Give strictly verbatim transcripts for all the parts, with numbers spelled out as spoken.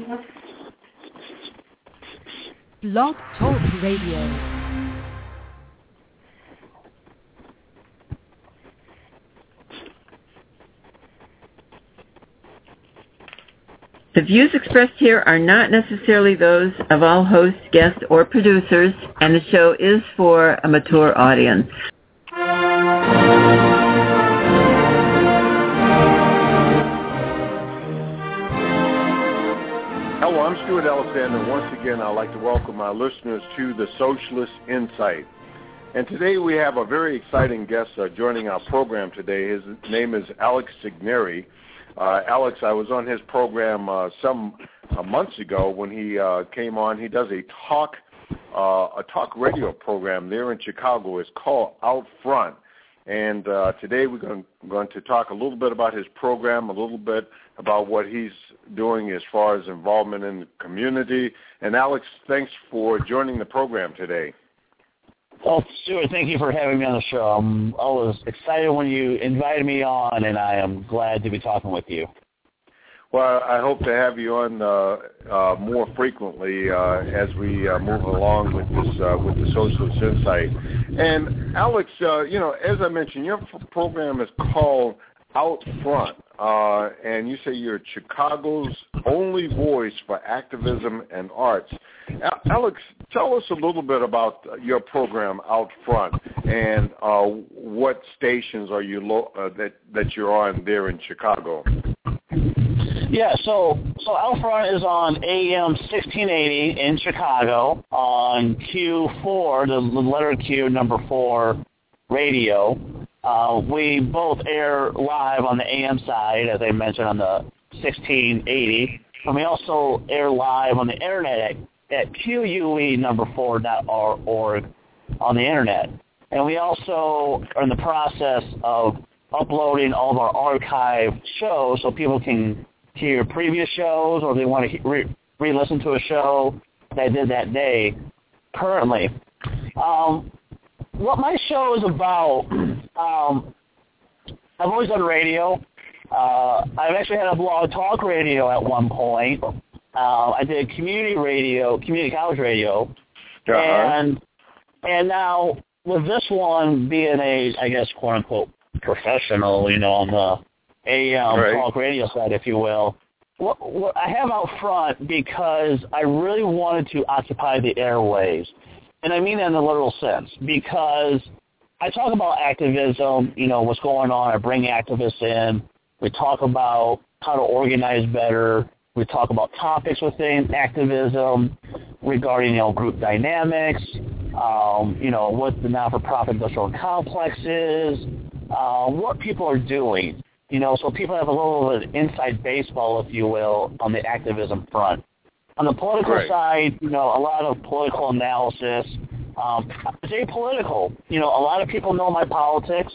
Blog Talk Radio. The views expressed here are not necessarily those of all hosts, guests, or producers, and the show is for a mature audience. Hello, I'm Stuart Alexander. Once again, I'd like to welcome our listeners to the Socialist Insight. And today we have a very exciting guest uh, joining our program today. His name is Alex Signeri. Uh, Alex, I was on his program uh, some uh, months ago when he uh, came on. He does a talk uh, a talk radio program there in Chicago. It's called Out Front. And uh, today we're going, going to talk a little bit about his program, a little bit about what he's doing as far as involvement in the community. And Alex, thanks for joining the program today. Well, Stuart, thank you for having me on the show. I'm always excited when you invited me on, and I am glad to be talking with you. Well, I hope to have you on uh, uh, more frequently uh, as we uh, move along with this uh, with the Socialist Insight. And Alex, uh, you know, as I mentioned, your program is called Out Front, uh, and you say you're Chicago's only voice for activism and arts. Alex, tell us a little bit about your program Out Front and uh, what stations are you lo- uh, that that you're on there in Chicago. Yeah, so so Out Front is on A M sixteen eighty in Chicago on Q four, the letter Q, number four radio. Uh, we both air live on the A M side, as I mentioned, on the sixteen eighty, and we also air live on the internet at at Q U E number four dot org on the internet. And we also are in the process of uploading all of our archive shows so people can hear previous shows, or if they want to re- re-listen to a show that I did that day currently. Um, what my show is about, um, I've always done radio. Uh, I've actually had a blog talk radio at one point. Uh, I did community radio, community college radio, uh-huh. and and now with this one being a, I guess, quote unquote professional, you know, on the A M right. talk radio side, if you will. What, what I have Out Front because I really wanted to occupy the airwaves, and I mean that in a literal sense, because I talk about activism, you know, what's going on. I bring activists in. We talk about how to organize better. We talk about topics within activism regarding, you know, group dynamics, um, you know, what the not-for-profit industrial complex is, uh, what people are doing, you know, so people have a little bit of inside baseball, if you will, on the activism front. On the political right. side, you know, a lot of political analysis. Um, it's apolitical. You know, a lot of people know my politics.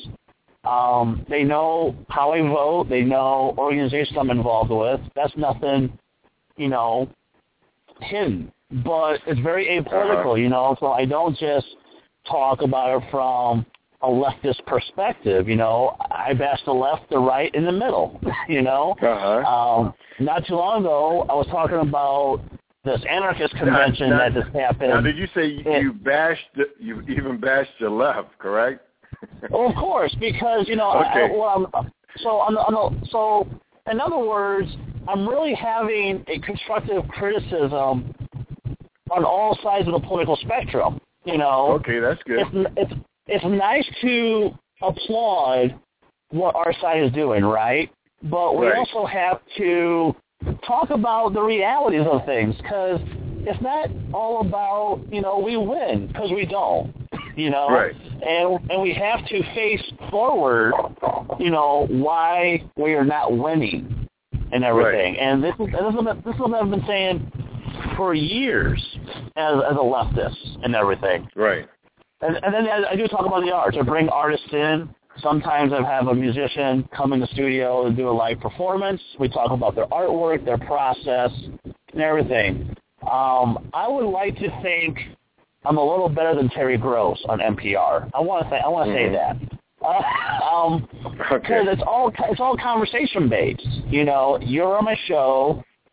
Um, they know how I vote. They know organizations I'm involved with. That's nothing, you know, hidden. But it's very apolitical, uh-huh. you know, so I don't just talk about it from a leftist perspective, you know. I bash the left, the right, and the middle, you know. Uh-huh. Um, not too long ago, I was talking about this anarchist convention now, now, that just happened. Now, did you say you, it, you bashed, you even bashed the left, correct? Well, of course, because you know, okay. I, well, I'm, so on the, on the, so in other words, I'm really having a constructive criticism on all sides of the political spectrum. You know, okay, that's good. It's it's, it's nice to applaud what our side is doing, right? But we right. also have to talk about the realities of things, because it's not all about, you know, we win, because we don't. You know, right. and and we have to face forward, you know, why we are not winning and everything. Right. And this is this is this is what I've been saying for years as as a leftist and everything. Right. And, and then I, I do talk about the arts. I bring artists in. Sometimes I have a musician come in the studio and do a live performance. We talk about their artwork, their process, and everything. Um, I would like to think I'm a little better than Terry Gross on N P R. I want to say I want to mm-hmm. say that. Uh, um, because okay. it's all it's all conversation based. You know, you're on my show.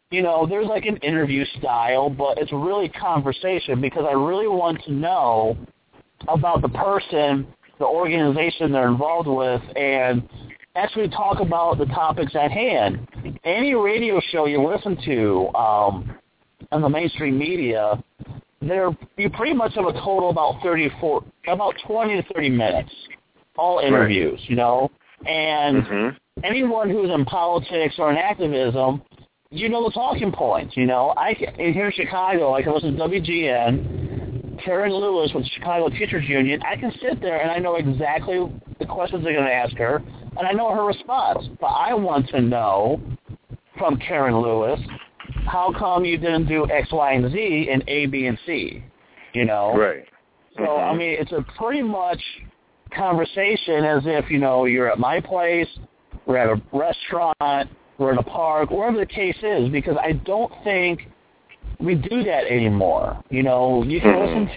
you know, there's like an interview style, but it's really conversation because I really want to know about the person, the organization they're involved with, and actually talk about the topics at hand. Any radio show you listen to um, on the mainstream media, they're, you pretty much have a total about thirty-four, about twenty to thirty minutes, all interviews, right. you know. And mm-hmm. anyone who's in politics or in activism, you know the talking points, you know. I here in Chicago, I can listen to W G N, Karen Lewis with the Chicago Teachers Union. I can sit there and I know exactly the questions they're going to ask her, and I know her response. But I want to know from Karen Lewis, how come you didn't do X, Y, and Z in A, B, and C? You know? Right. So, mm-hmm. I mean, it's a pretty much conversation as if, you know, you're at my place, we're at a restaurant, we're in a park, wherever the case is, because I don't think we do that anymore. You know, you can listen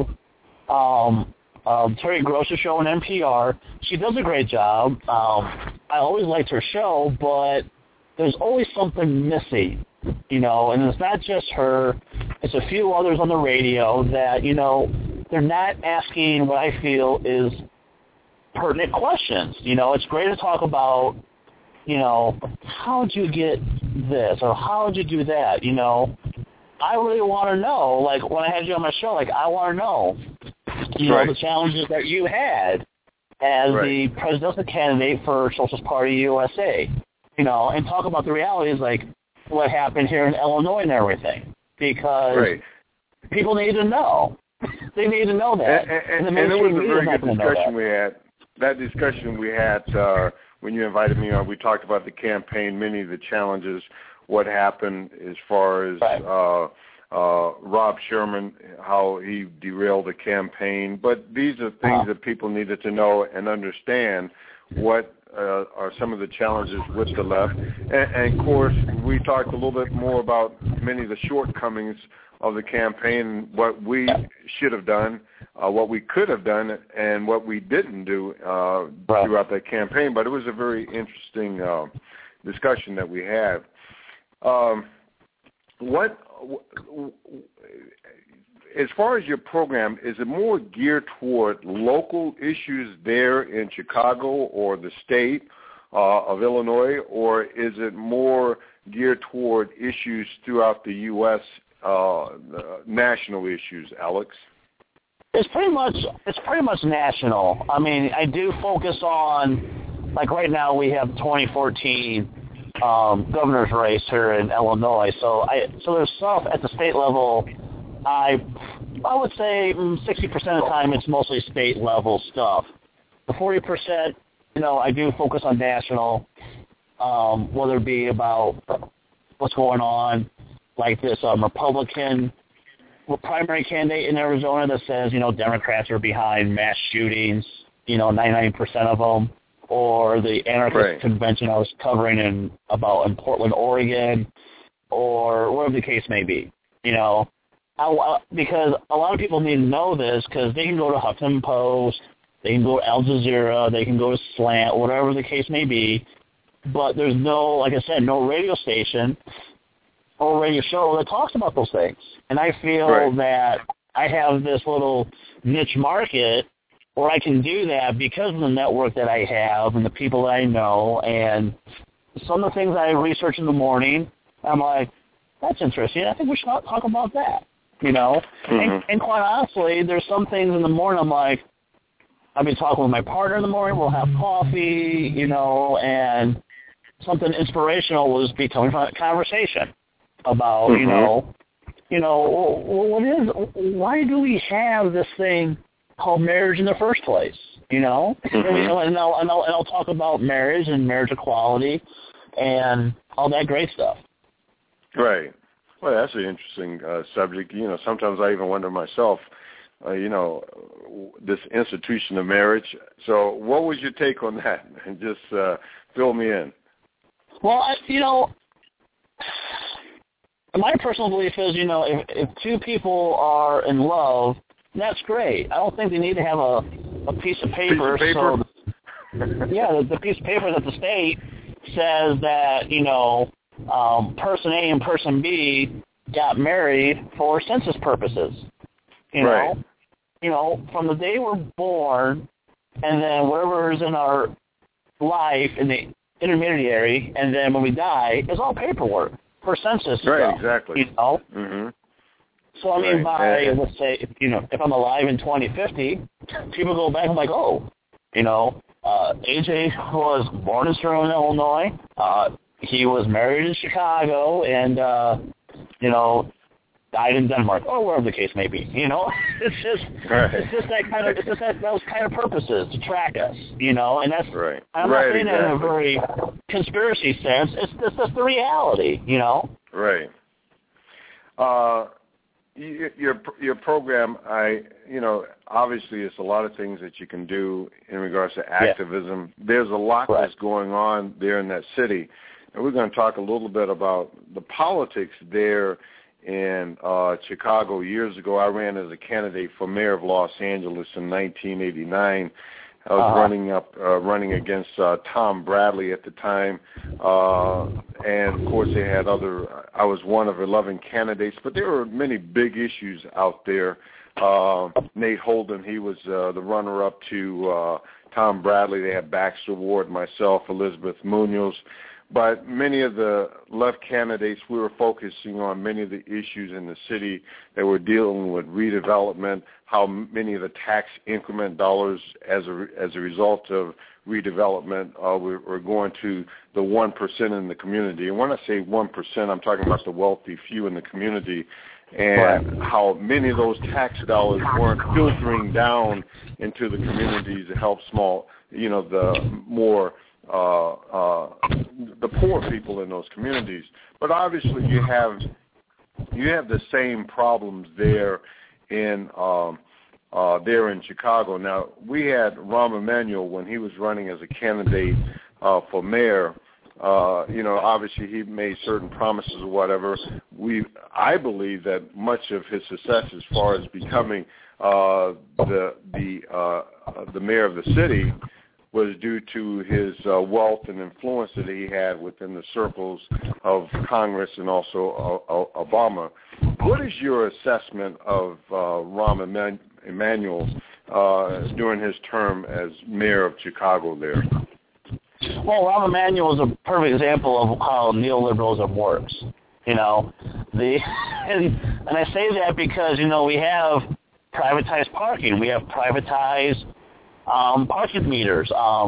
to um, um, Terry Gross's show on N P R. She does a great job. Um, I always liked her show, but there's always something missing, you know, and it's not just her. It's a few others on the radio that, you know, they're not asking what I feel is pertinent questions. You know, it's great to talk about, you know, how did you get this or how did you do that, you know. I really want to know, like, when I had you on my show, like, I want to know, you right. know, the challenges that you had as right. the presidential candidate for Socialist Party U S A, you know, and talk about the realities, like, what happened here in Illinois and everything, because right. people need to know. They need to know that. And, and, and, and it was a very good discussion we had. That discussion we had uh, when you invited me on, we talked about the campaign, many of the challenges, what happened as far as right. uh, uh, Rob Sherman, how he derailed the campaign. But these are things uh-huh. that people needed to know and understand what uh, are some of the challenges with the left. And, and, of course, we talked a little bit more about many of the shortcomings of the campaign, what we should have done, uh, what we could have done, and what we didn't do uh, right. throughout that campaign. But it was a very interesting uh, discussion that we had. Um, what, as far as your program, is it more geared toward local issues there in Chicago or the state uh, of Illinois, or is it more geared toward issues throughout the U S, uh, national issues, Alex? It's pretty much it's pretty much national. I mean, I do focus on, like right now we have twenty fourteen um, governor's race here in Illinois. So I so there's stuff at the state level. I I would say sixty percent of the time it's mostly state level stuff. The forty percent, you know, I do focus on national, um, whether it be about what's going on, like this um, Republican primary candidate in Arizona that says, you know, Democrats are behind mass shootings, you know, ninety-nine percent of them, or the anarchist right. convention I was covering in about in Portland, Oregon, or whatever the case may be, you know. I, because a lot of people need to know this because they can go to Huffington Post, they can go to Al Jazeera, they can go to Slant, whatever the case may be, but there's no, like I said, no radio station or radio show that talks about those things. And I feel right. that I have this little niche market where I can do that because of the network that I have and the people that I know, and some of the things I research in the morning, I'm like, that's interesting. I think we should talk about that. You know, mm-hmm. and, and quite honestly, there's some things in the morning I'm like, I've been talking with my partner in the morning, we'll have coffee, you know, and something inspirational was becoming a conversation about, mm-hmm. you know, you know, what is, why do we have this thing called marriage in the first place, you know? Mm-hmm. And, and, I'll, and, I'll, and I'll talk about marriage and marriage equality and all that great stuff. Right. Well, that's an interesting uh, subject. You know, sometimes I even wonder myself, uh, you know, this institution of marriage. So what was your take on that? And just uh, fill me in. Well, I, you know, my personal belief is, you know, if, if two people are in love, that's great. I don't think they need to have a, a piece of paper. Piece of paper? So, yeah, the, the piece of paper that the state says that, you know, um, person A and person B got married for census purposes. You know, right. you know, from the day we're born, and then whatever is in our life in the intermediary, and then when we die, it's all paperwork for census Right, stuff, exactly. You know. Mm-hmm. So I mean, Right. by and, let's say, if, you know, if I'm alive in twenty fifty, people go back and like, oh, you know, uh, A J was born in Sterling, Illinois. Uh, he was married in Chicago, and uh, you know, died in Denmark, or wherever the case may be. You know, it's just Right. it's just that kind of it's just that those kind of purposes to track us. You know, and that's Right. I'm right, not saying exactly. that in a very conspiracy sense. It's it's just the reality. You know. Right. Uh, you, your your program, I you know, obviously it's a lot of things that you can do in regards to activism. Yeah. There's a lot right. that's going on there in that city, and we're going to talk a little bit about the politics there in uh, Chicago. Years ago, I ran as a candidate for mayor of Los Angeles in nineteen eighty-nine. I was uh-huh. running up, uh, running against uh, Tom Bradley at the time, uh, and of course they had other. I was one of eleven candidates, but there were many big issues out there. Uh, Nate Holden, he was uh, the runner-up to uh, Tom Bradley. They had Baxter Ward, myself, Elizabeth Munoz. But many of the left candidates, we were focusing on many of the issues in the city that were dealing with redevelopment, how many of the tax increment dollars as a, as a result of redevelopment uh, were, were going to the one percent in the community. And when I say one percent, I'm talking about the wealthy few in the community, and right. how many of those tax dollars weren't filtering down into the communities to help small, you know, the more Uh, uh, the poor people in those communities. But obviously you have you have the same problems there in um, uh, there in Chicago. Now, we had Rahm Emanuel when he was running as a candidate uh, for mayor. Uh, you know, obviously he made certain promises or whatever. We, I believe that much of his success as far as becoming uh, the the uh, the mayor of the city was due to his uh, wealth and influence that he had within the circles of Congress and also uh, uh, Obama. What is your assessment of uh, Rahm Emanuel uh, during his term as mayor of Chicago there? Well, Rahm Emanuel is a perfect example of how neoliberalism works. You know, the and, and I say that because, you know, we have privatized parking. We have privatized Um, parking meters, um,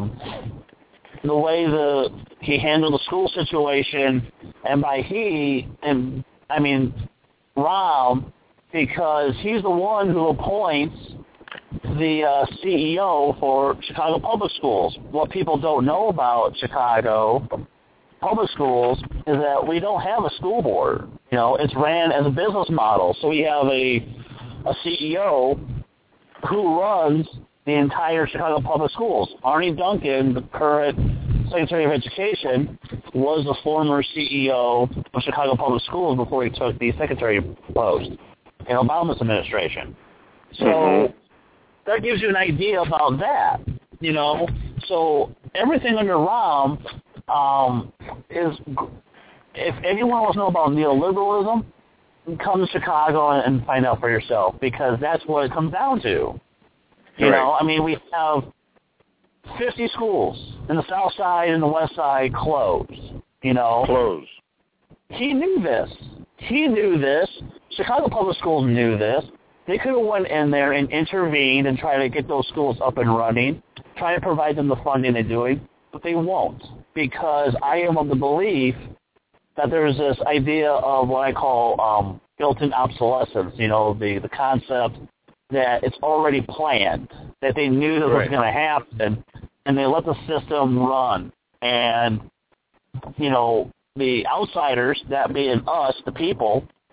the way the he handled the school situation, and by he, and I mean Rahm, because he's the one who appoints the uh, C E O for Chicago Public Schools. What people don't know about Chicago Public Schools is that we don't have a school board. You know, it's ran as a business model. So we have a a C E O who runs the entire Chicago Public Schools. Arne Duncan, the current Secretary of Education, was the former C E O of Chicago Public Schools before he took the secretary post in Obama's administration. So mm-hmm. that gives you an idea about that, you know. So everything under Rahm um, is, if anyone wants to know about neoliberalism, come to Chicago and find out for yourself, because that's what it comes down to. You right. know, I mean, we have fifty schools in the south side and the west side closed, you know. Closed. He knew this. He knew this. Chicago Public Schools knew this. They could have went in there and intervened and tried to get those schools up and running, try to provide them the funding they're doing, but they won't, because I am of the belief that there's this idea of what I call um, built-in obsolescence, you know, the, the concept that it's already planned, that they knew that right. was going to happen, and they let the system run. And, you know, the outsiders, that being us, the people,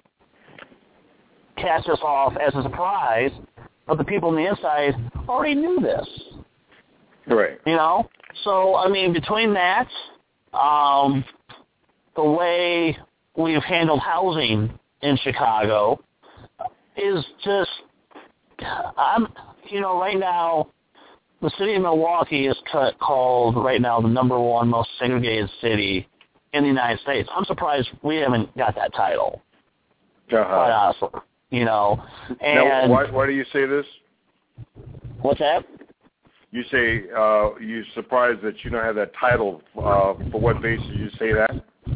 catch us off as a surprise, but the people on the inside already knew this. Right. You know? So, I mean, between that, um, the way we've handled housing in Chicago is just, I'm, you know, right now, the city of Milwaukee is cut, called right now the number one most segregated city in the United States. I'm surprised we haven't got that title, uh-huh. quite honestly. You know, and now, why, why do you say this? What's that? You say uh, you're surprised that you don't have that title. Uh, for what basis you say that?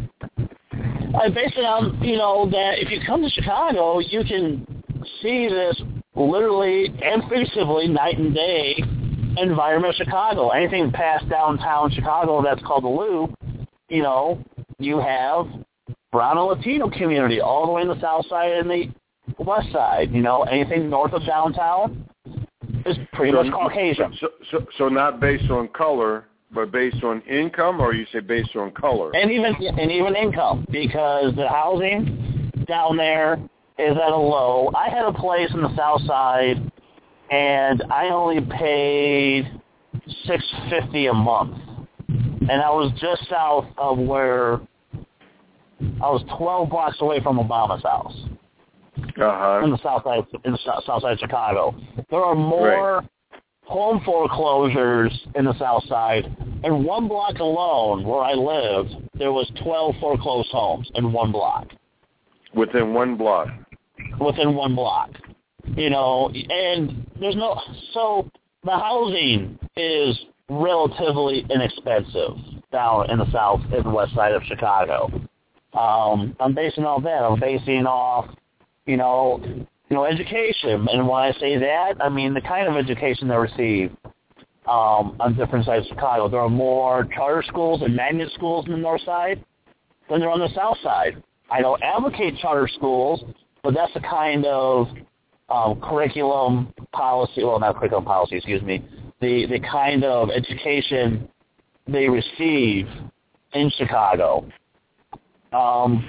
I base it on, you know, that if you come to Chicago, you can see this literally and figuratively night and day environment of Chicago. Anything past downtown Chicago that's called the Loop, you know, you have brown and Latino community all the way in the south side and the west side. You know, anything north of downtown is pretty so, much Caucasian. So, so, so not based on color, but based on income, or you say based on color? And even and even income, because the housing down there is at a low. I had a place in the south side, and I only paid six fifty a month, and I was just south of where I was twelve blocks away from Obama's house. Uh-huh. In the south side, in the south side of Chicago, there are more right. home foreclosures in the south side. In one block alone, where I lived, there was twelve foreclosed homes in one block. Within one block. Within one block, you know, and there's no so the housing is relatively inexpensive down in the south and west side of Chicago. Um, I'm basing all that. I'm basing off. You know, you know, education. And when I say that, I mean the kind of education they receive um, on different sides of Chicago. There are more charter schools and magnet schools in the north side than there are on the south side. I don't advocate charter schools, but that's the kind of um, curriculum policy, well, not curriculum policy, excuse me, the, the kind of education they receive in Chicago. Um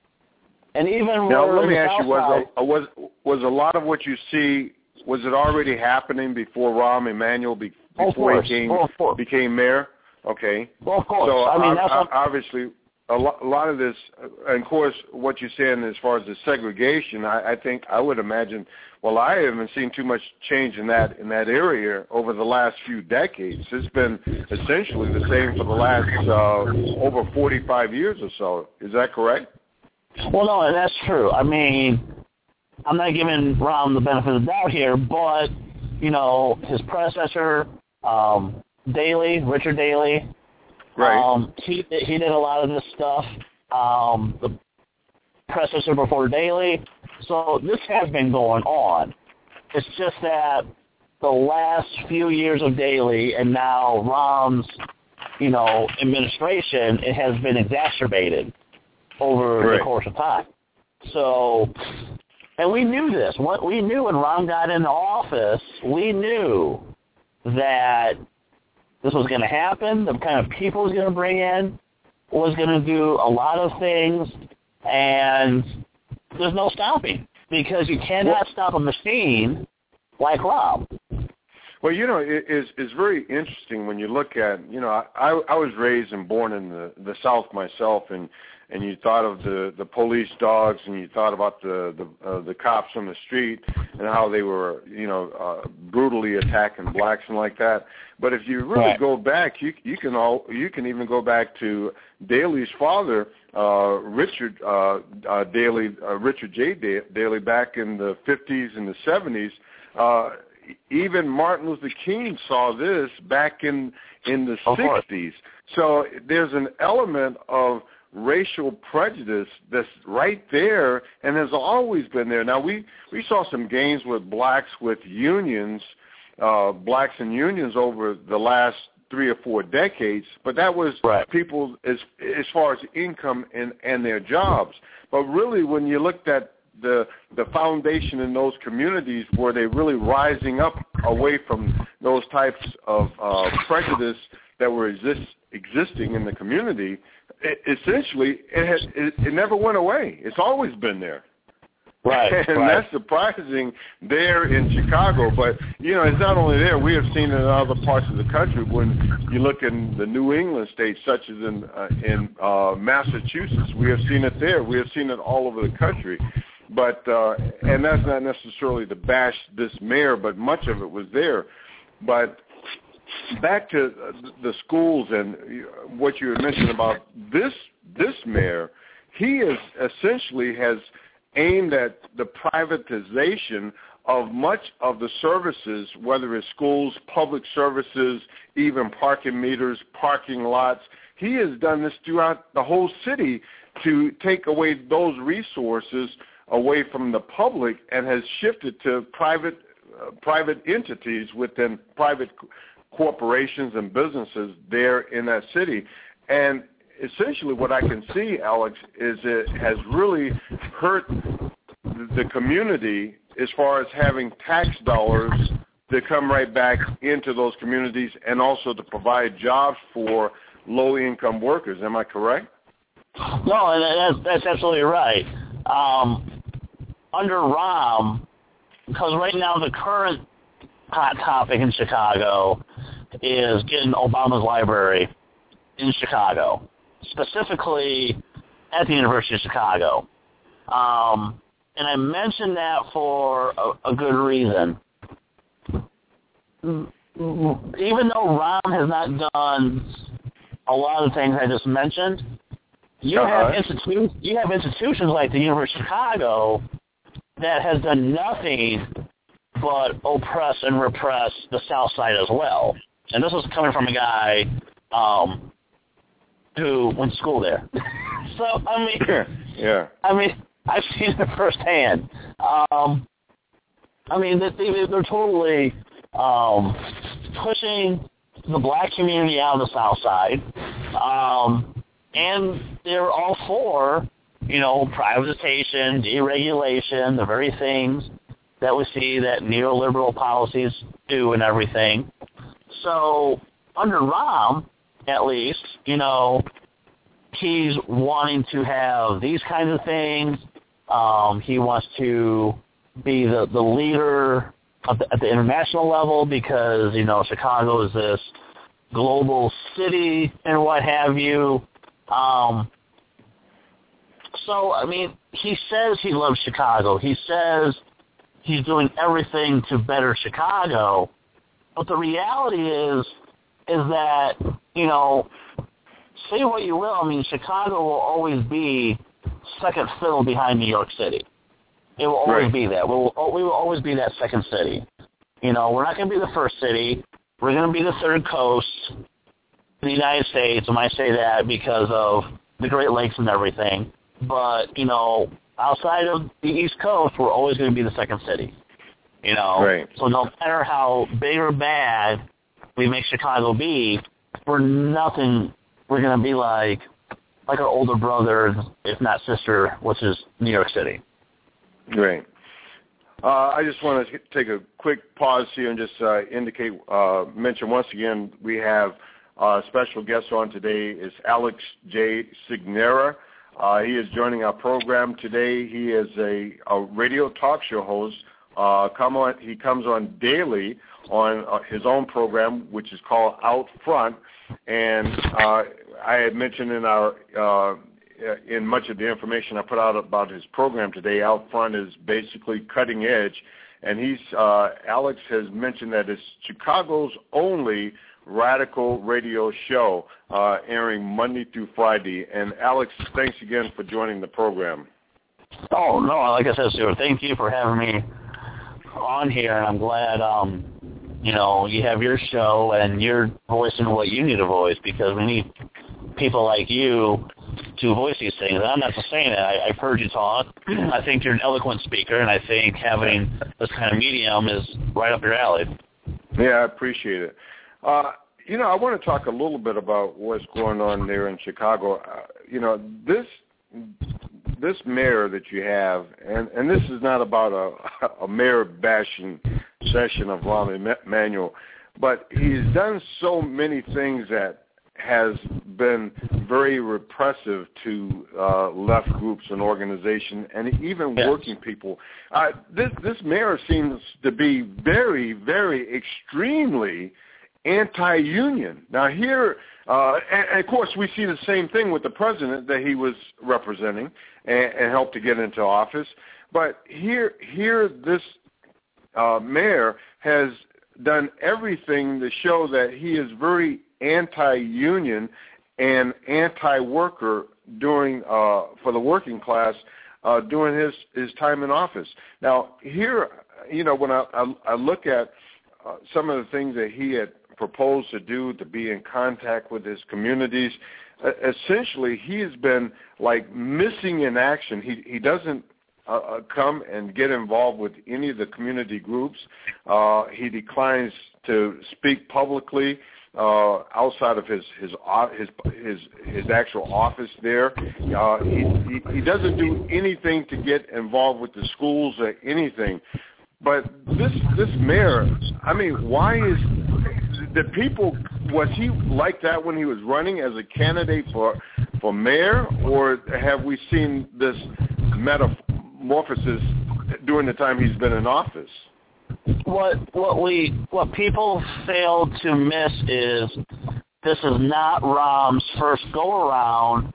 And even now, let me ask you: was a, was was a lot of what you see was it already happening before Rahm Emanuel be, before he came, oh, became mayor? Okay. Well, of course. So I mean, that's I, what, obviously a lot, a lot of this, and of course, what you're saying as far as the segregation, I, I think I would imagine. Well, I haven't seen too much change in that in that area over the last few decades. It's been essentially the same for the last uh, over forty-five years or so. Is that correct? Well, no, that's true. I mean, I'm not giving Rahm the benefit of the doubt here, but, you know, his predecessor, um, Daley, Richard Daley, right. um, he, he did a lot of this stuff. Um, the predecessor before Daley. So this has been going on. It's just that the last few years of Daley and now Rahm's, you know, administration, it has been exacerbated over right. the course of time. So, and we knew this. We knew when Rahm got into office, we knew that this was going to happen, the kind of people he was going to bring in was going to do a lot of things, and there's no stopping, because you cannot well, stop a machine like Rahm. Well, you know, it, it's, it's very interesting when you look at, you know, I, I was raised and born in the, the South myself, and and you thought of the, the police dogs, and you thought about the the, uh, the cops on the street and how they were, you know, uh, brutally attacking blacks and like that. But if you really right. go back, you you can all you can even go back to Daley's father, uh, Richard uh, uh, Daley, uh, Richard J. Daley, back in the fifties and the seventies. Uh, even Martin Luther King saw this back in in the sixties. So there's an element of racial prejudice that's right there, and has always been there. Now, we, we saw some gains with blacks with unions, uh, blacks and unions over the last three or four decades, but that was right. people as as far as income and, and their jobs. But really, when you looked at the the foundation in those communities, were they really rising up away from those types of uh, prejudice that were exist, existing in the community? It, essentially, it, has, it it never went away. It's always been there. Right, and right. that's surprising there in Chicago. But, you know, it's not only there. We have seen it in other parts of the country. When you look in the New England states, such as in uh, in uh, Massachusetts, we have seen it there. We have seen it all over the country. But uh, and that's not necessarily to bash this mayor, but much of it was there. But back to the schools and what you had mentioned about this this mayor, he is essentially has aimed at the privatization of much of the services, whether it's schools, public services, even parking meters, parking lots. He has done this throughout the whole city to take away those resources away from the public and has shifted to private uh, private entities within private corporations and businesses there in that city. And essentially what I can see, Alex, is it has really hurt the community as far as having tax dollars to come right back into those communities and also to provide jobs for low-income workers. Am I correct? No, that's, that's absolutely right. Um, under Rahm, because right now the current hot topic in Chicago is getting Obama's library in Chicago, specifically at the University of Chicago. Um, and I mentioned that for a, a good reason. Even though Rahm has not done a lot of the things I just mentioned, you uh-huh. have institu- you have institutions like the University of Chicago that has done nothing but oppress and repress the South Side as well. And this is coming from a guy um, who went to school there. So, I mean, yeah. I mean, I've seen it firsthand. Um, I mean, they, they're totally um, pushing the black community out of the South Side, um, and they're all for, you know, privatization, deregulation, the very things that we see that neoliberal policies do and everything. So under Rahm, at least, you know, he's wanting to have these kinds of things. Um, he wants to be the, the leader at the, at the international level because, you know, Chicago is this global city and what have you. Um, so, I mean, he says he loves Chicago. He says he's doing everything to better Chicago. But the reality is, is that, you know, say what you will, I mean, Chicago will always be second fiddle behind New York City. It will always right. be that. We will, we will always be that second city. You know, we're not going to be the first city. We're going to be the third coast in the United States, and I say that because of the Great Lakes and everything. But, you know, outside of the East Coast, we're always going to be the second city. You know, right. So no matter how big or bad we make Chicago be, we're nothing. We're going to be like like our older brother, if not sister, which is New York City. Great. Uh, I just want to take a quick pause here and just uh, indicate, uh, mention once again, we have a special guest on today is Alex J. Cignera. Uh, he is joining our program today. He is a, a radio talk show host. Uh, come on, he comes on daily on uh, his own program, which is called Out Front. And uh, I had mentioned in our uh, in much of the information I put out about his program today, Out Front is basically cutting edge. And he's uh, Alex has mentioned that it's Chicago's only radical radio show, uh, airing Monday through Friday. And Alex, thanks again for joining the program. Oh, no, like I said, Stuart, thank you for having me on here, and I'm glad, um, you know, you have your show and you're voicing what you need to voice, because we need people like you to voice these things. And I'm not just saying that. I, I've heard you talk. I think you're an eloquent speaker, and I think having this kind of medium is right up your alley. Yeah, I appreciate it. Uh, you know, I want to talk a little bit about what's going on there in Chicago. Uh, you know, this this mayor that you have, and, and this is not about a, a mayor bashing session of Rahm Emanuel, but he's done so many things that has been very repressive to uh, left groups and organizations and even yes. working people. Uh, this, this mayor seems to be very, very extremely anti-union. Now here, uh, and, and of course we see the same thing with the president that he was representing and, and helped to get into office. But here, here this uh, mayor has done everything to show that he is very anti-union and anti-worker during uh, for the working class uh, during his, his time in office. Now, here, you know, when I, I, I look at uh, some of the things that he had proposed to do, to be in contact with his communities, uh, essentially he has been like missing in action. He he doesn't uh, come and get involved with any of the community groups. Uh, he declines to speak publicly uh, outside of his his his his, his actual office there. Uh, he, he he doesn't do anything to get involved with the schools or anything. But this this mayor, I mean, why is the people, was he like that when he was running as a candidate for for mayor, or have we seen this metamorphosis during the time he's been in office? What what we what people fail to miss is this is not Rahm's first go around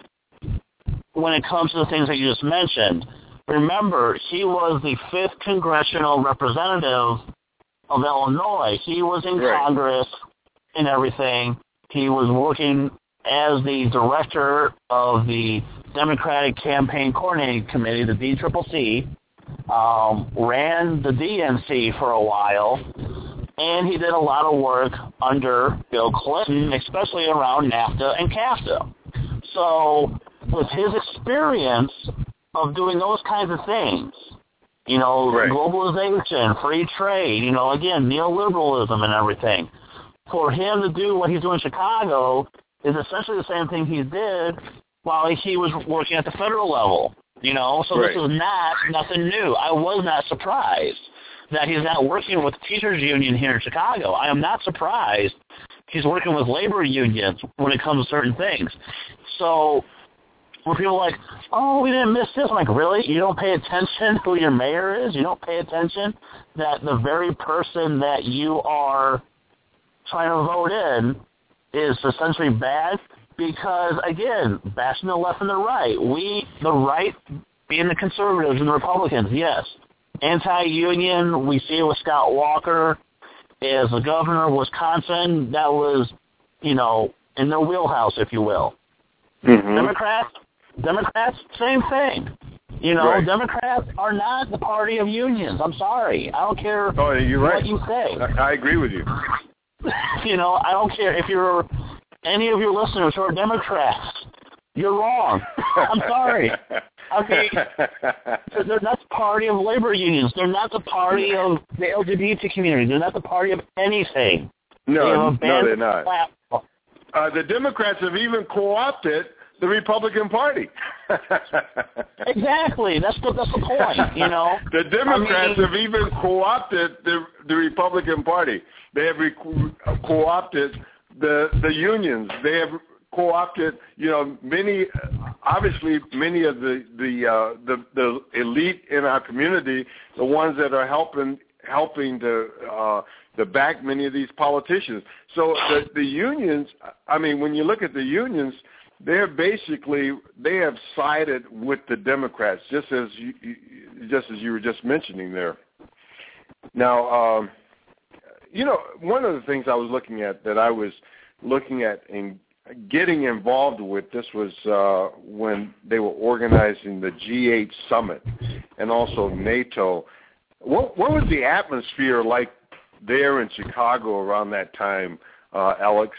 when it comes to the things that you just mentioned. Remember, he was the fifth congressional representative of Illinois. He was in right. Congress and everything. He was working as the director of the Democratic Campaign Coordinating Committee, the D C C C, um, ran the D N C for a while, and he did a lot of work under Bill Clinton, especially around NAFTA and CAFTA. So with his experience of doing those kinds of things, you know, right. globalization, free trade, you know, again, neoliberalism and everything, for him to do what he's doing in Chicago is essentially the same thing he did while he was working at the federal level, you know, so right. this is not nothing new. I was not surprised that he's not working with the teachers union here in Chicago. I am not surprised he's working with labor unions when it comes to certain things. So where people are like, oh, we didn't miss this. I'm like, really? You don't pay attention who your mayor is? You don't pay attention that the very person that you are trying to vote in is essentially bad? Because, again, bashing the left and the right. We, the right, being the conservatives and the Republicans, yes. Anti-union, we see it with Scott Walker as the governor of Wisconsin. That was, you know, in their wheelhouse, if you will. Mm-hmm. Democrats, Democrats, same thing. You know, right. Democrats are not the party of unions. I'm sorry. I don't care oh, you're right. what you say. I, I agree with you. You know, I don't care if you're any of your listeners who are Democrats. You're wrong. I'm sorry. I mean, they're not the party of labor unions. They're not the party of the L G B T community. They're not the party of anything. No, they no, they're not. Platform. Uh, the Democrats have even co-opted the Republican Party. Exactly. That's the that's the point. You know, the Democrats I mean, have even co-opted the the Republican Party. They have re- co-opted the the unions. They have co-opted, you know, many, obviously many of the the uh, the, the elite in our community, the ones that are helping helping to uh, to back many of these politicians. So the the unions, I mean, when you look at the unions, they're basically they have sided with the Democrats, just as you, just as you were just mentioning there. Now, um, you know, one of the things I was looking at that I was looking at in getting involved with, this was uh, when they were organizing the G eight summit and also NATO. What, what was the atmosphere like there in Chicago around that time, uh, Alex?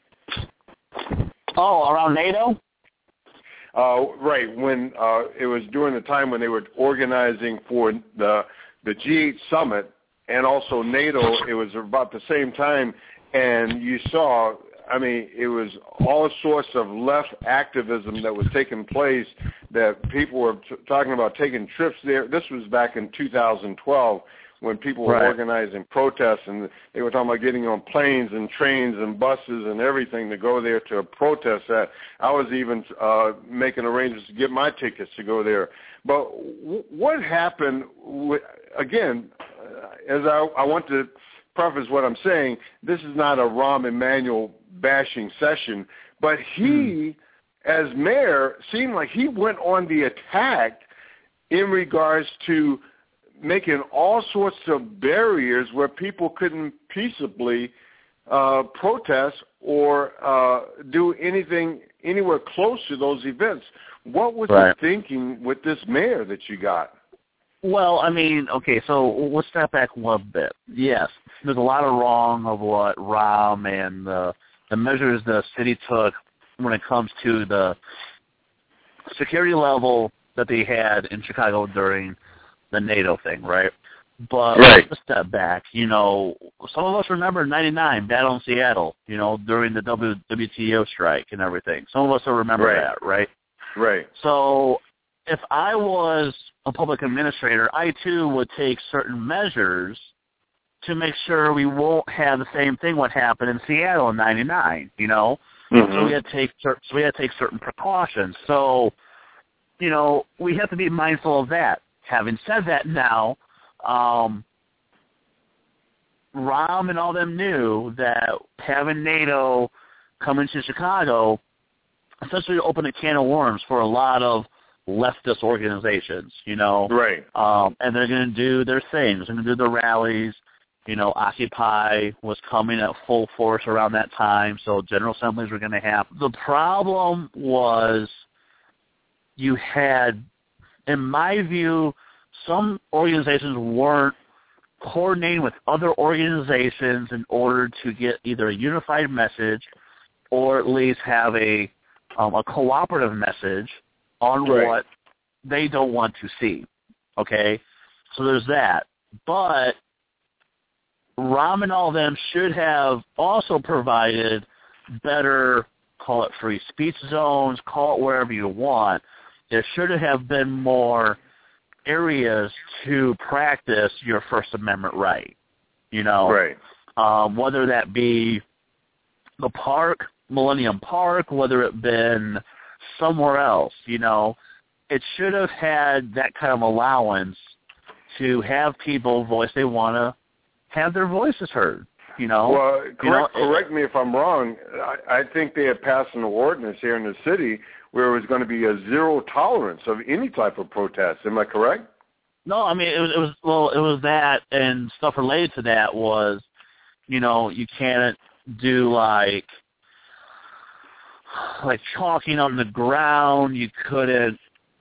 Oh, around NATO? Uh, right, when uh, it was during the time when they were organizing for the the G eight summit and also NATO. It was about the same time, and you saw, I mean, it was all sorts of left activism that was taking place, that people were t- talking about taking trips there. This was back in two thousand twelve when people were right. organizing protests, and they were talking about getting on planes and trains and buses and everything to go there to protest that. I was even uh, making arrangements to get my tickets to go there. But w- what happened, with, again, uh, as I, I want to preface what I'm saying, this is not a Rahm Emanuel bashing session, but he, as mayor, seemed like he went on the attack in regards to making all sorts of barriers where people couldn't peaceably uh, protest or uh, do anything anywhere close to those events. What was right. the thinking with this mayor that you got? Well, I mean, okay, so let's step back one bit. Yes, there's a lot of wrong of what Rahm and the, the measures the city took when it comes to the security level that they had in Chicago during the NATO thing, right? But right. let's step back. You know, some of us remember ninety-nine, Battle in Seattle, you know, during the W T O strike and everything. Some of us will remember right. that, right? Right. So if I was a public administrator, I, too, would take certain measures to make sure we won't have the same thing what happened in Seattle in ninety-nine, you know? Mm-hmm. So we had to take so we had to take certain precautions. So, you know, we have to be mindful of that. Having said that now, um, Rahm and all them knew that having NATO come into Chicago essentially opened a can of worms for a lot of leftist organizations, you know. Right. Um, and they're going to do their things. They're going to do their rallies. You know, Occupy was coming at full force around that time, so General Assemblies were going to happen. The problem was you had, in my view, some organizations weren't coordinating with other organizations in order to get either a unified message or at least have a um, a cooperative message on right. what they don't want to see. Okay? So there's that. But Rahm and all of them should have also provided better, call it free speech zones, call it wherever you want. There should have been more areas to practice your First Amendment right, you know, right. um, whether that be the park, Millennium Park, whether it been somewhere else, you know, it should have had that kind of allowance to have people voice they want to have their voices heard, you know. Well, correct, you know, correct me if I'm wrong. I, I think they had passed an ordinance here in the city where it was going to be a zero tolerance of any type of protest. Am I correct? No, I mean, it was, it was well, it was that, and stuff related to that was, you know, you can't do like, like chalking on the ground. You couldn't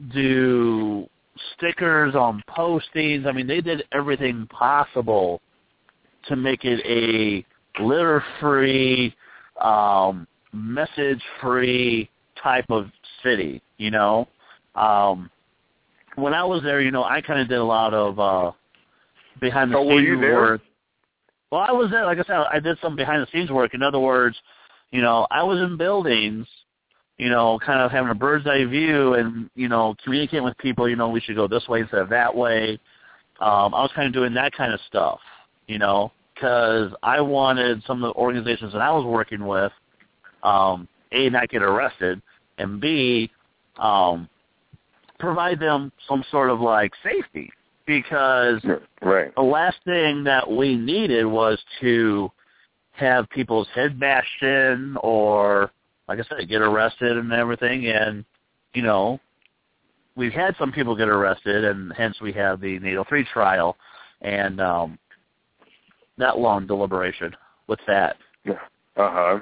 do stickers on postings. I mean, they did everything possible to make it a litter-free, um, message-free type of city, you know. Um, when I was there, you know, I kind of did a lot of uh, behind-the-scenes so were you there? work. Well, I was there. Like I said, I did some behind-the-scenes work. In other words, you know, I was in buildings, you know, kind of having a bird's-eye view and, you know, communicating with people, you know, we should go this way instead of that way. Um, I was kind of doing that kind of stuff, you know, because I wanted some of the organizations that I was working with, um, A, not get arrested, and B, um, provide them some sort of, like, safety. Because right. the last thing that we needed was to have people's head bashed in or, like I said, get arrested and everything. And, you know, we've had some people get arrested, and hence we have the NATO three trial and um, that long deliberation with that. Uh-huh.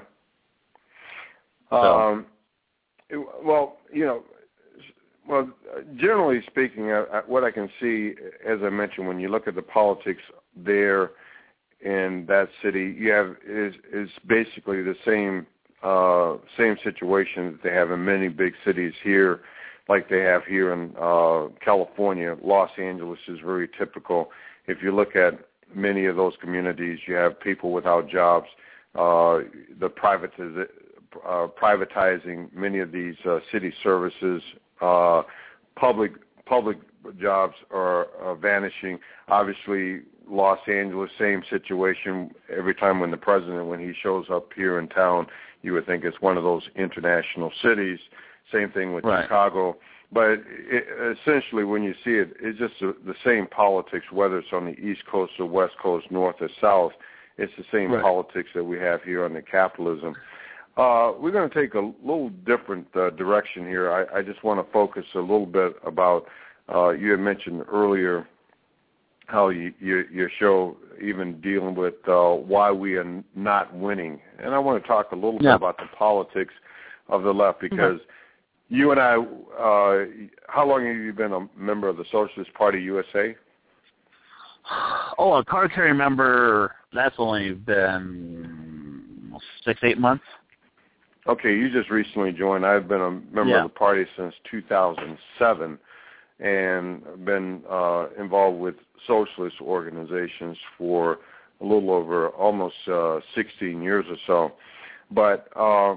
So. Um, well, you know, well, generally speaking, uh, what I can see, as I mentioned, when you look at the politics there in that city, you have is is basically the same uh, same situation that they have in many big cities here, like they have here in uh, California. Los Angeles is very typical. If you look at many of those communities, you have people without jobs. Uh, the privatiz- uh, privatizing many of these uh, city services. Uh, public public jobs are uh, vanishing. Obviously, Los Angeles, same situation. Every time when the president, when he shows up here in town, you would think it's one of those international cities. Same thing with right. Chicago. But it, essentially, when you see it, it's just the, the same politics, whether it's on the East Coast or West Coast, North or South. It's the same right. politics that we have here under capitalism. Uh, we're going to take a little different uh, direction here. I, I just want to focus a little bit about, uh, you had mentioned earlier how you, your your show even dealing with uh, why we are not winning, and I want to talk a little yeah. bit about the politics of the left because mm-hmm. you and I, uh, how long have you been a member of the Socialist Party U S A? Oh, a card carrying member. That's only been six, eight months. Okay, you just recently joined. I've been a member yeah. of the party since two thousand seven. And been uh, involved with socialist organizations for a little over almost uh, sixteen years or so. But uh,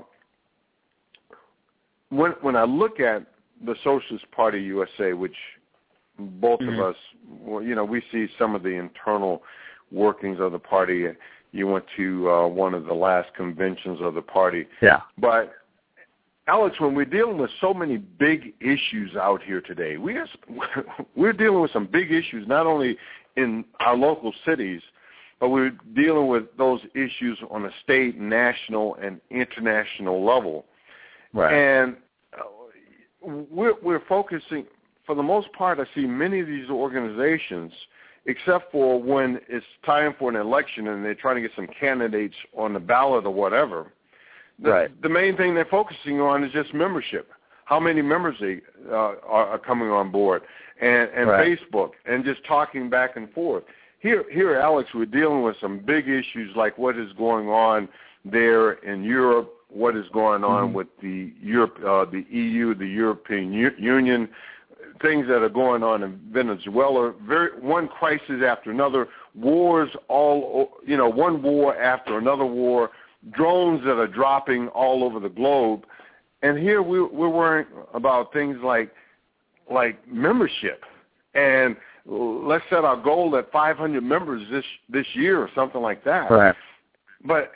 when when I look at the Socialist Party U S A, which both mm-hmm. of us, well, you know, we see some of the internal workings of the party. You went to uh, one of the last conventions of the party. Yeah. But Alex, when we're dealing with so many big issues out here today, we have, we're dealing with some big issues not only in our local cities, but we're dealing with those issues on a state, national, and international level. Right. And we're, we're focusing, for the most part, I see many of these organizations, except for when it's time for an election and they're trying to get some candidates on the ballot or whatever. The, right. the main thing they're focusing on is just membership. How many members they, uh, are, are coming on board, and, and right. Facebook, and just talking back and forth. Here, here, Alex, we're dealing with some big issues like what is going on there in Europe, what is going on mm-hmm. with the Europe, uh, the E U, the European U- Union, things that are going on in Venezuela. Very, one crisis after another, wars all, you know, one war after another war. Drones that are dropping all over the globe, and here we, we're worrying about things like like membership, and let's set our goal at five hundred members this this year or something like that. Right. But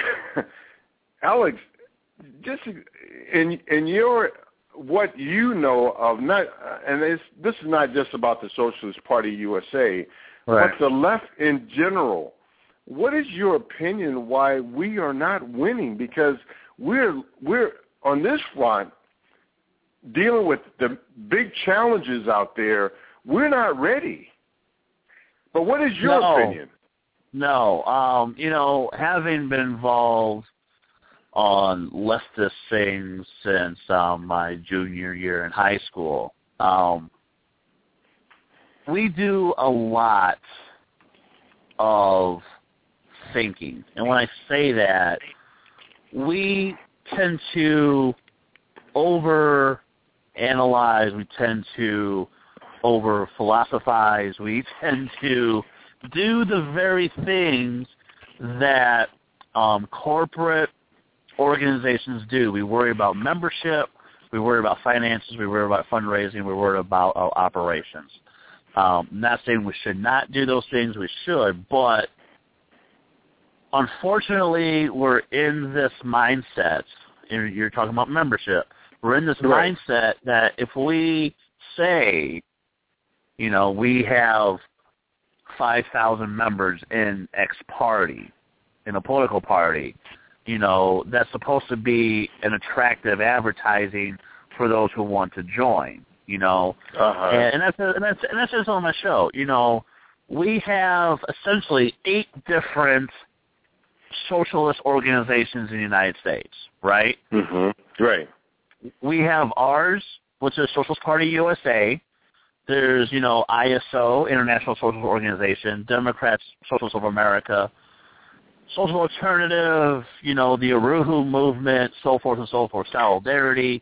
Alex, just in in your what you know of, not and this this is not just about the Socialist Party U S A, right. but the left in general. What is your opinion why we are not winning? Because we're we're on this front dealing with the big challenges out there. We're not ready. But what is your no, opinion? No, um, you know, having been involved on leftist things since um, my junior year in high school, um, we do a lot of thinking. And when I say that, we tend to over-analyze, we tend to over-philosophize, we tend to do the very things that um, corporate organizations do. We worry about membership, we worry about finances, we worry about fundraising, we worry about uh, operations. Um, not saying we should not do those things, we should, but unfortunately, we're in this mindset. You're talking about membership. We're in this right. mindset that if we say, you know, we have five thousand members in X party, in a political party, you know, that's supposed to be an attractive advertising for those who want to join, you know. Uh-huh. And, and, that's, and, that's, and that's just on my show. You know, we have essentially eight different socialist organizations in the United States, right? Mm-hmm. Right. We have ours, which is Socialist Party U S A. There's, you know, I S O, International Socialist Organization, Democrats, Socialists of America, Social Alternative, you know, the Uruhu movement, so forth and so forth, Solidarity,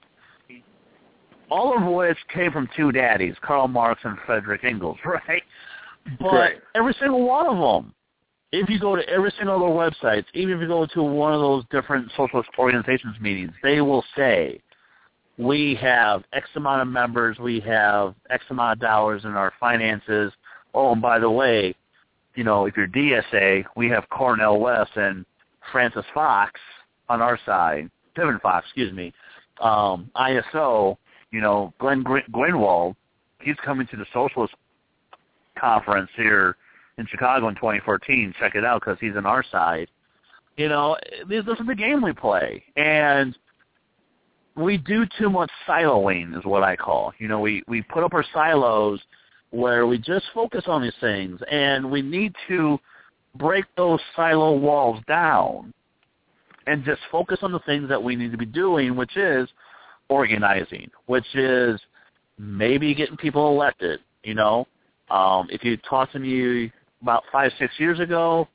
all of which came from two daddies, Karl Marx and Frederick Engels, right? But right. every single one of them, if you go to every single of their websites, even if you go to one of those different socialist organizations meetings, they will say, we have X amount of members, we have X amount of dollars in our finances. Oh, and by the way, you know, if you're D S A, we have Cornel West and Francis Fox on our side, Piven Fox, excuse me. Um, I S O, you know, Glenn Greenwald, he's coming to the Socialist Conference here in Chicago in twenty fourteen. Check it out because he's on our side. You know, this, this is the game we play. And we do too much siloing is what I call. You know, we, we put up our silos. where we just focus on these things, and we need to break those silo walls down and just focus on the things that we need to be doing, which is organizing, which is maybe getting people elected. You know, um, if you talked to me about five, six years ago,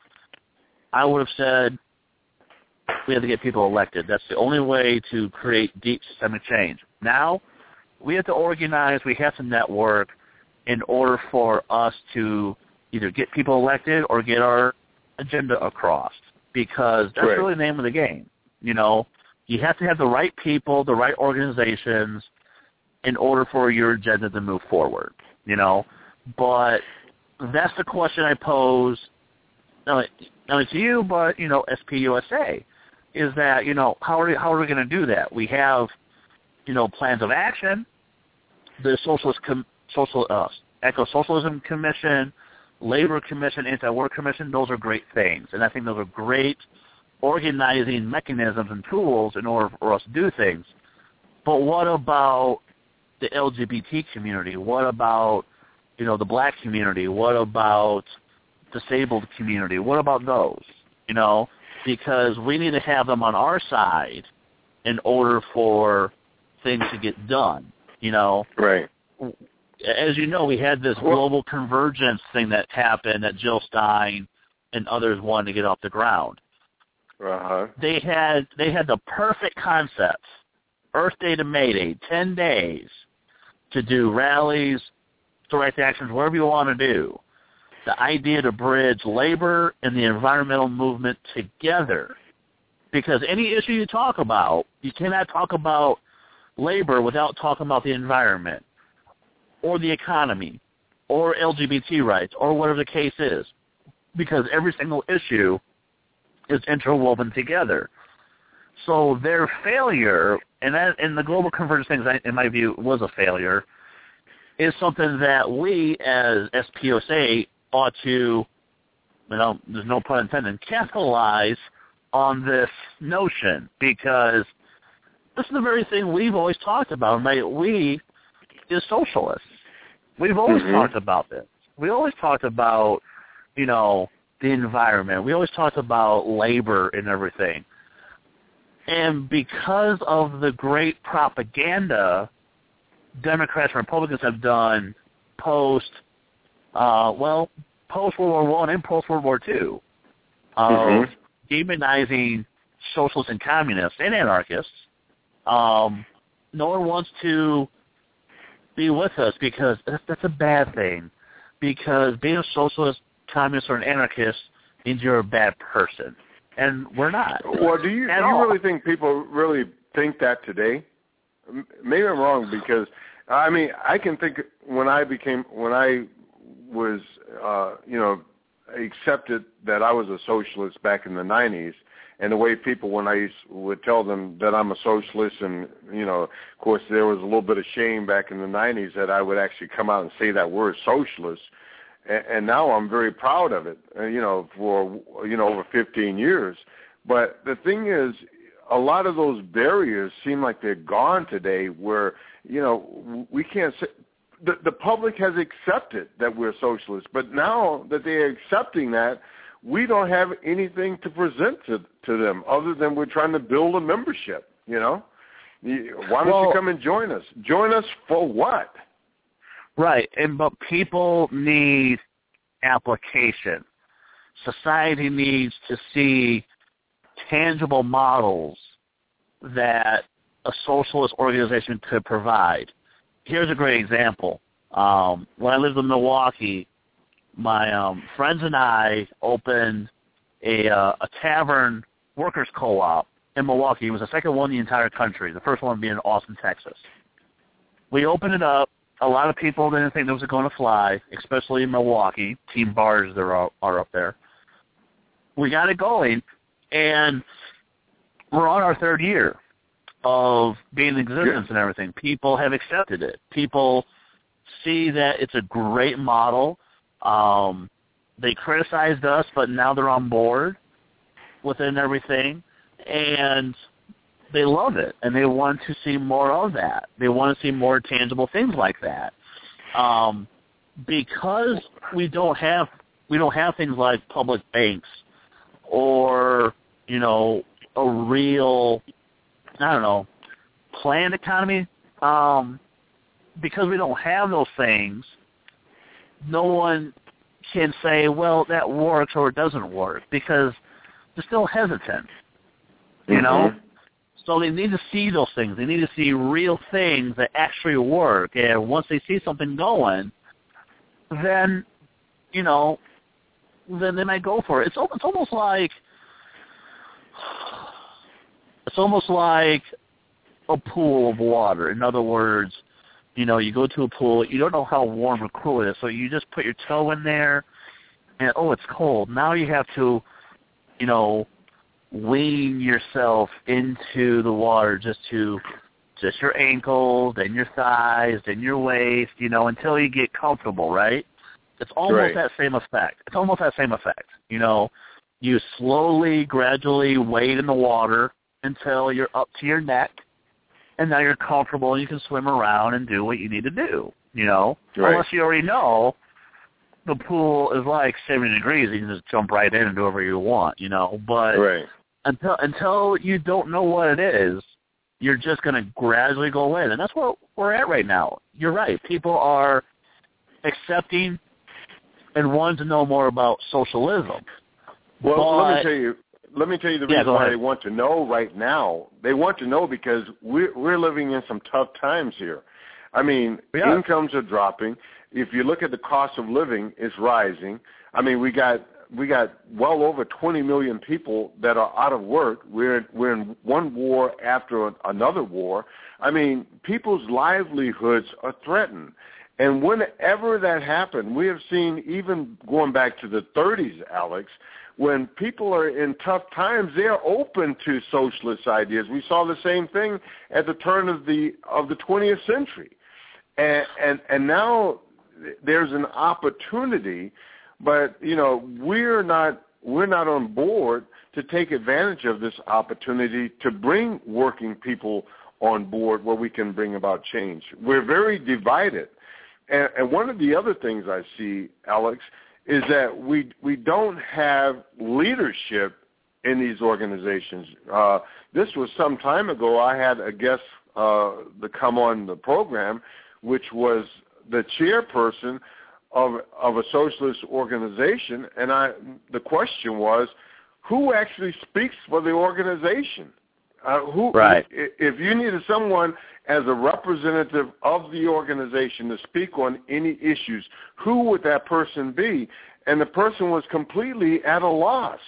I would have said we have to get people elected. That's the only way to create deep systemic change. Now, we have to organize, we have to network in order for us to either get people elected or get our agenda across, because that's right. really the name of the game. You know, you have to have the right people, the right organizations in order for your agenda to move forward, you know. But that's the question I pose not only to you, but, you know, S P U S A, is that, you know, how are, how are we going to do that? We have, you know, plans of action, the Socialist com- Social uh, Eco-Socialism Commission, Labor Commission, Anti-War Commission, those are great things. And I think those are great organizing mechanisms and tools in order for us to do things. But what about the L G B T community? What about, you know, the black community? What about disabled community? What about those? You know, because we need to have them on our side in order for things to get done, you know. Right. As you know, we had this global convergence thing that happened that Jill Stein and others wanted to get off the ground. Uh-huh. They had they had the perfect concepts, Earth Day to May Day, ten days to do rallies, direct actions, whatever you want to do. The idea to bridge labor and the environmental movement together. Because any issue you talk about, you cannot talk about labor without talking about the environment or the economy or L G B T rights or whatever the case is. Because every single issue is interwoven together. So their failure, and that, and the global convergence thing, in my view, was a failure, is something that we as S P U S A ought to, you know, there's no pun intended, capitalize on this notion, because this is the very thing we've always talked about. Right? We is socialists. We've always mm-hmm. talked about this. We always talked about, you know, the environment. We always talked about labor and everything. And because of the great propaganda Democrats and Republicans have done post, uh, well, post-World War One and post-World War Two, of mm-hmm. demonizing socialists and communists and anarchists, um, no one wants to be with us because that's, that's a bad thing. Because being a socialist, communist, or an anarchist means you're a bad person. And we're not. Well, do you, do you really think people really think that today? Maybe I'm wrong, because, I mean, I can think when I became, when I was, uh, you know, accepted that I was a socialist back in the nineties, and the way people, when I used, would tell them that I'm a socialist, and, you know, of course, there was a little bit of shame back in the nineties that I would actually come out and say that word socialist, and, and now I'm very proud of it, uh, you know, for, you know, over fifteen years. But the thing is, a lot of those barriers seem like they're gone today, where, you know, we can't say, the, the public has accepted that we're socialists, but now that they're accepting that, we don't have anything to present to, to them other than we're trying to build a membership, you know? Why don't well, you come and join us? Join us for what? Right, and but people need application. Society needs to see tangible models that a socialist organization could provide. Here's a great example. Um, when I lived in Milwaukee, my um, friends and I opened a, uh, a tavern workers co-op in Milwaukee. It was the second one in the entire country, the first one being in Austin, Texas. We opened it up. A lot of people didn't think it was going to fly, especially in Milwaukee. Team bars there are, are up there. We got it going, and we're on our third year of being in existence and everything. People have accepted it. People see that it's a great model. Um, they criticized us, but now they're on board with it and everything, and they love it, and they want to see more of that. They want to see more tangible things like that. Um, because we don't have we don't have things like public banks or, you know, a real, I don't know, planned economy, um, because we don't have those things, no one can say, well, that works or it doesn't work, because they're still hesitant, you mm-hmm. know? So they need to see those things. They need to see real things that actually work. And once they see something going, then, you know, then they might go for it. It's, it's almost like, it's almost like a pool of water. In other words, you know, you go to a pool, you don't know how warm or cool it is, so you just put your toe in there, and, oh, it's cold. Now you have to, you know, lean yourself into the water just to, just your ankles, then your thighs, then your waist, you know, until you get comfortable, right? It's almost right. that same effect. It's almost that same effect. You know, you slowly, gradually wade in the water until you're up to your neck, and now you're comfortable and you can swim around and do what you need to do, you know? Right. Unless you already know the pool is like seventy degrees, you can just jump right in and do whatever you want, you know? But right. until until you don't know what it is, you're just going to gradually go in. And that's where we're at right now. You're right. People are accepting and wanting to know more about socialism. Well, but, let me tell you. Let me tell you the reason yeah, why ahead. they want to know right now. They want to know because we're, we're living in some tough times here. I mean, yeah. incomes are dropping. If you look at the cost of living, it's rising. I mean, we got we got well over twenty million people that are out of work. We're we're in one war after another war. I mean, people's livelihoods are threatened. And whenever that happened, we have seen, even going back to the thirties, Alex, when people are in tough times, they are open to socialist ideas. We saw the same thing at the turn of the of the twentieth century, and and, and now there's an opportunity, but you know we're not we're not on board to take advantage of this opportunity to bring working people on board where we can bring about change. We're very divided, and, and one of the other things I see, Alex, is that we we don't have leadership in these organizations. Uh, this was some time ago. I had a guest uh, to come on the program, which was the chairperson of of a socialist organization, and I the question was, who actually speaks for the organization? Uh, who, right. If you needed someone as a representative of the organization to speak on any issues, who would that person be? And the person was completely at a loss.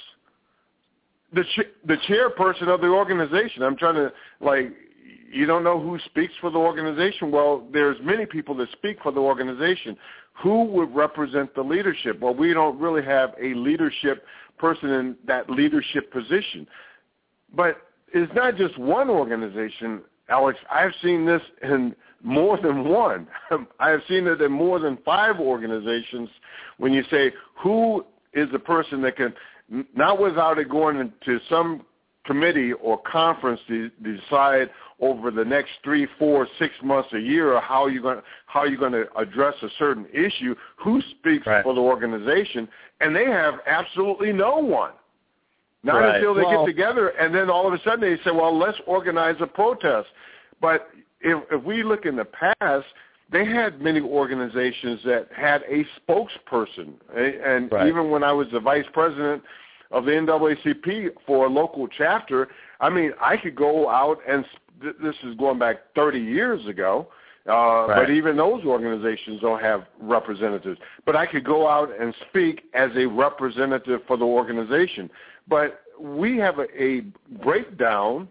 The ch- the chairperson of the organization. I'm trying to, like, you don't know who speaks for the organization? Well, there's many people that speak for the organization. Who would represent the leadership? Well, we don't really have a leadership person in that leadership position. But it's not just one organization, Alex. I've seen this in more than one. I have seen it in more than five organizations when you say who is the person that can, not without it going into some committee or conference to decide over the next three, four, six months, a year, or how you're going how you're going to address a certain issue, who speaks right. for the organization, and they have absolutely no one. Not right. until they well, get together, and then all of a sudden they say, well, let's organize a protest. But if, if we look in the past, they had many organizations that had a spokesperson. And right. even when I was the vice president of the N double A C P for a local chapter, I mean, I could go out and this is going back thirty years ago, uh, right. but even those organizations don't have representatives. But I could go out and speak as a representative for the organization. But we have a, a breakdown,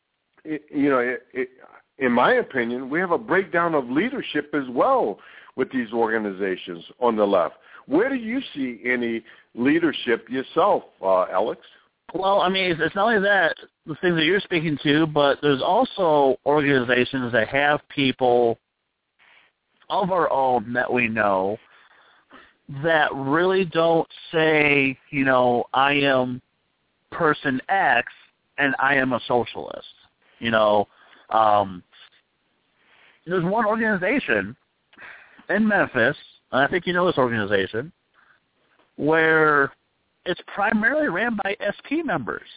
you know, it, it, in my opinion, we have a breakdown of leadership as well with these organizations on the left. Where do you see any leadership yourself, uh, Alex? Well, I mean, it's not only that, the things that you're speaking to, but there's also organizations that have people of our own that we know that really don't say, you know, I am person X and I am a socialist. You know, um, there's one organization in Memphis and I think you know this organization, where it's primarily ran by S P members.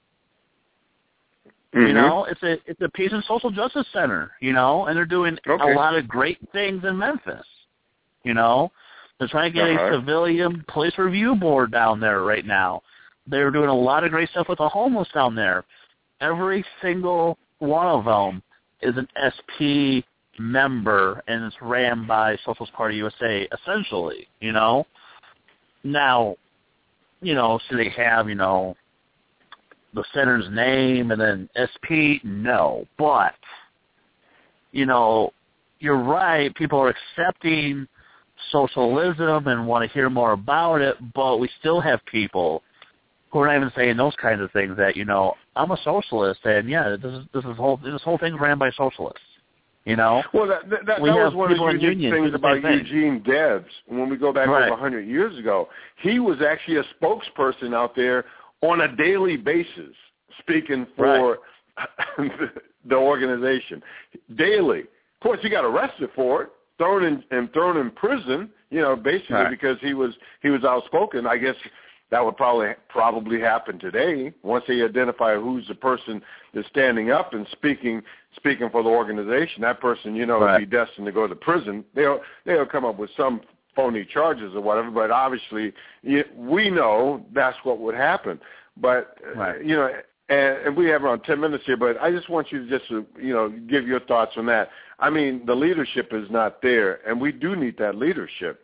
Mm-hmm. You know, it's a it's a peace and social justice center, you know, and they're doing okay. a lot of great things in Memphis. You know, they're trying to get uh-huh. a civilian police review board down there right now. They're doing a lot of great stuff with the homeless down there. Every single one of them is an S P member, and it's ran by Socialist Party U S A, essentially, you know. Now, you know, so they have, you know, the center's name and then S P? No. But, you know, you're right. People are accepting socialism and want to hear more about it, but we still have people who are not even saying those kinds of things that, you know, I'm a socialist, and, yeah, this is this is whole this whole thing's ran by socialists. You know? Well, that, that, that, we that have was one of the unique things about thing. Eugene Debs. When we go back right. over one hundred years ago, he was actually a spokesperson out there on a daily basis, speaking for right. the organization. Daily. Of course, he got arrested for it, thrown in and thrown in prison, you know, basically right. because he was he was outspoken. I guess that would probably probably happen today once they identify who's the person that's standing up and speaking speaking for the organization. That person, you know, right. would be destined to go to prison. They'll they'll come up with some phony charges or whatever, but obviously we know that's what would happen. But right. you know, and, and we have around ten minutes here, but I just want you to just you know give your thoughts on that. I mean, the leadership is not there, and we do need that leadership.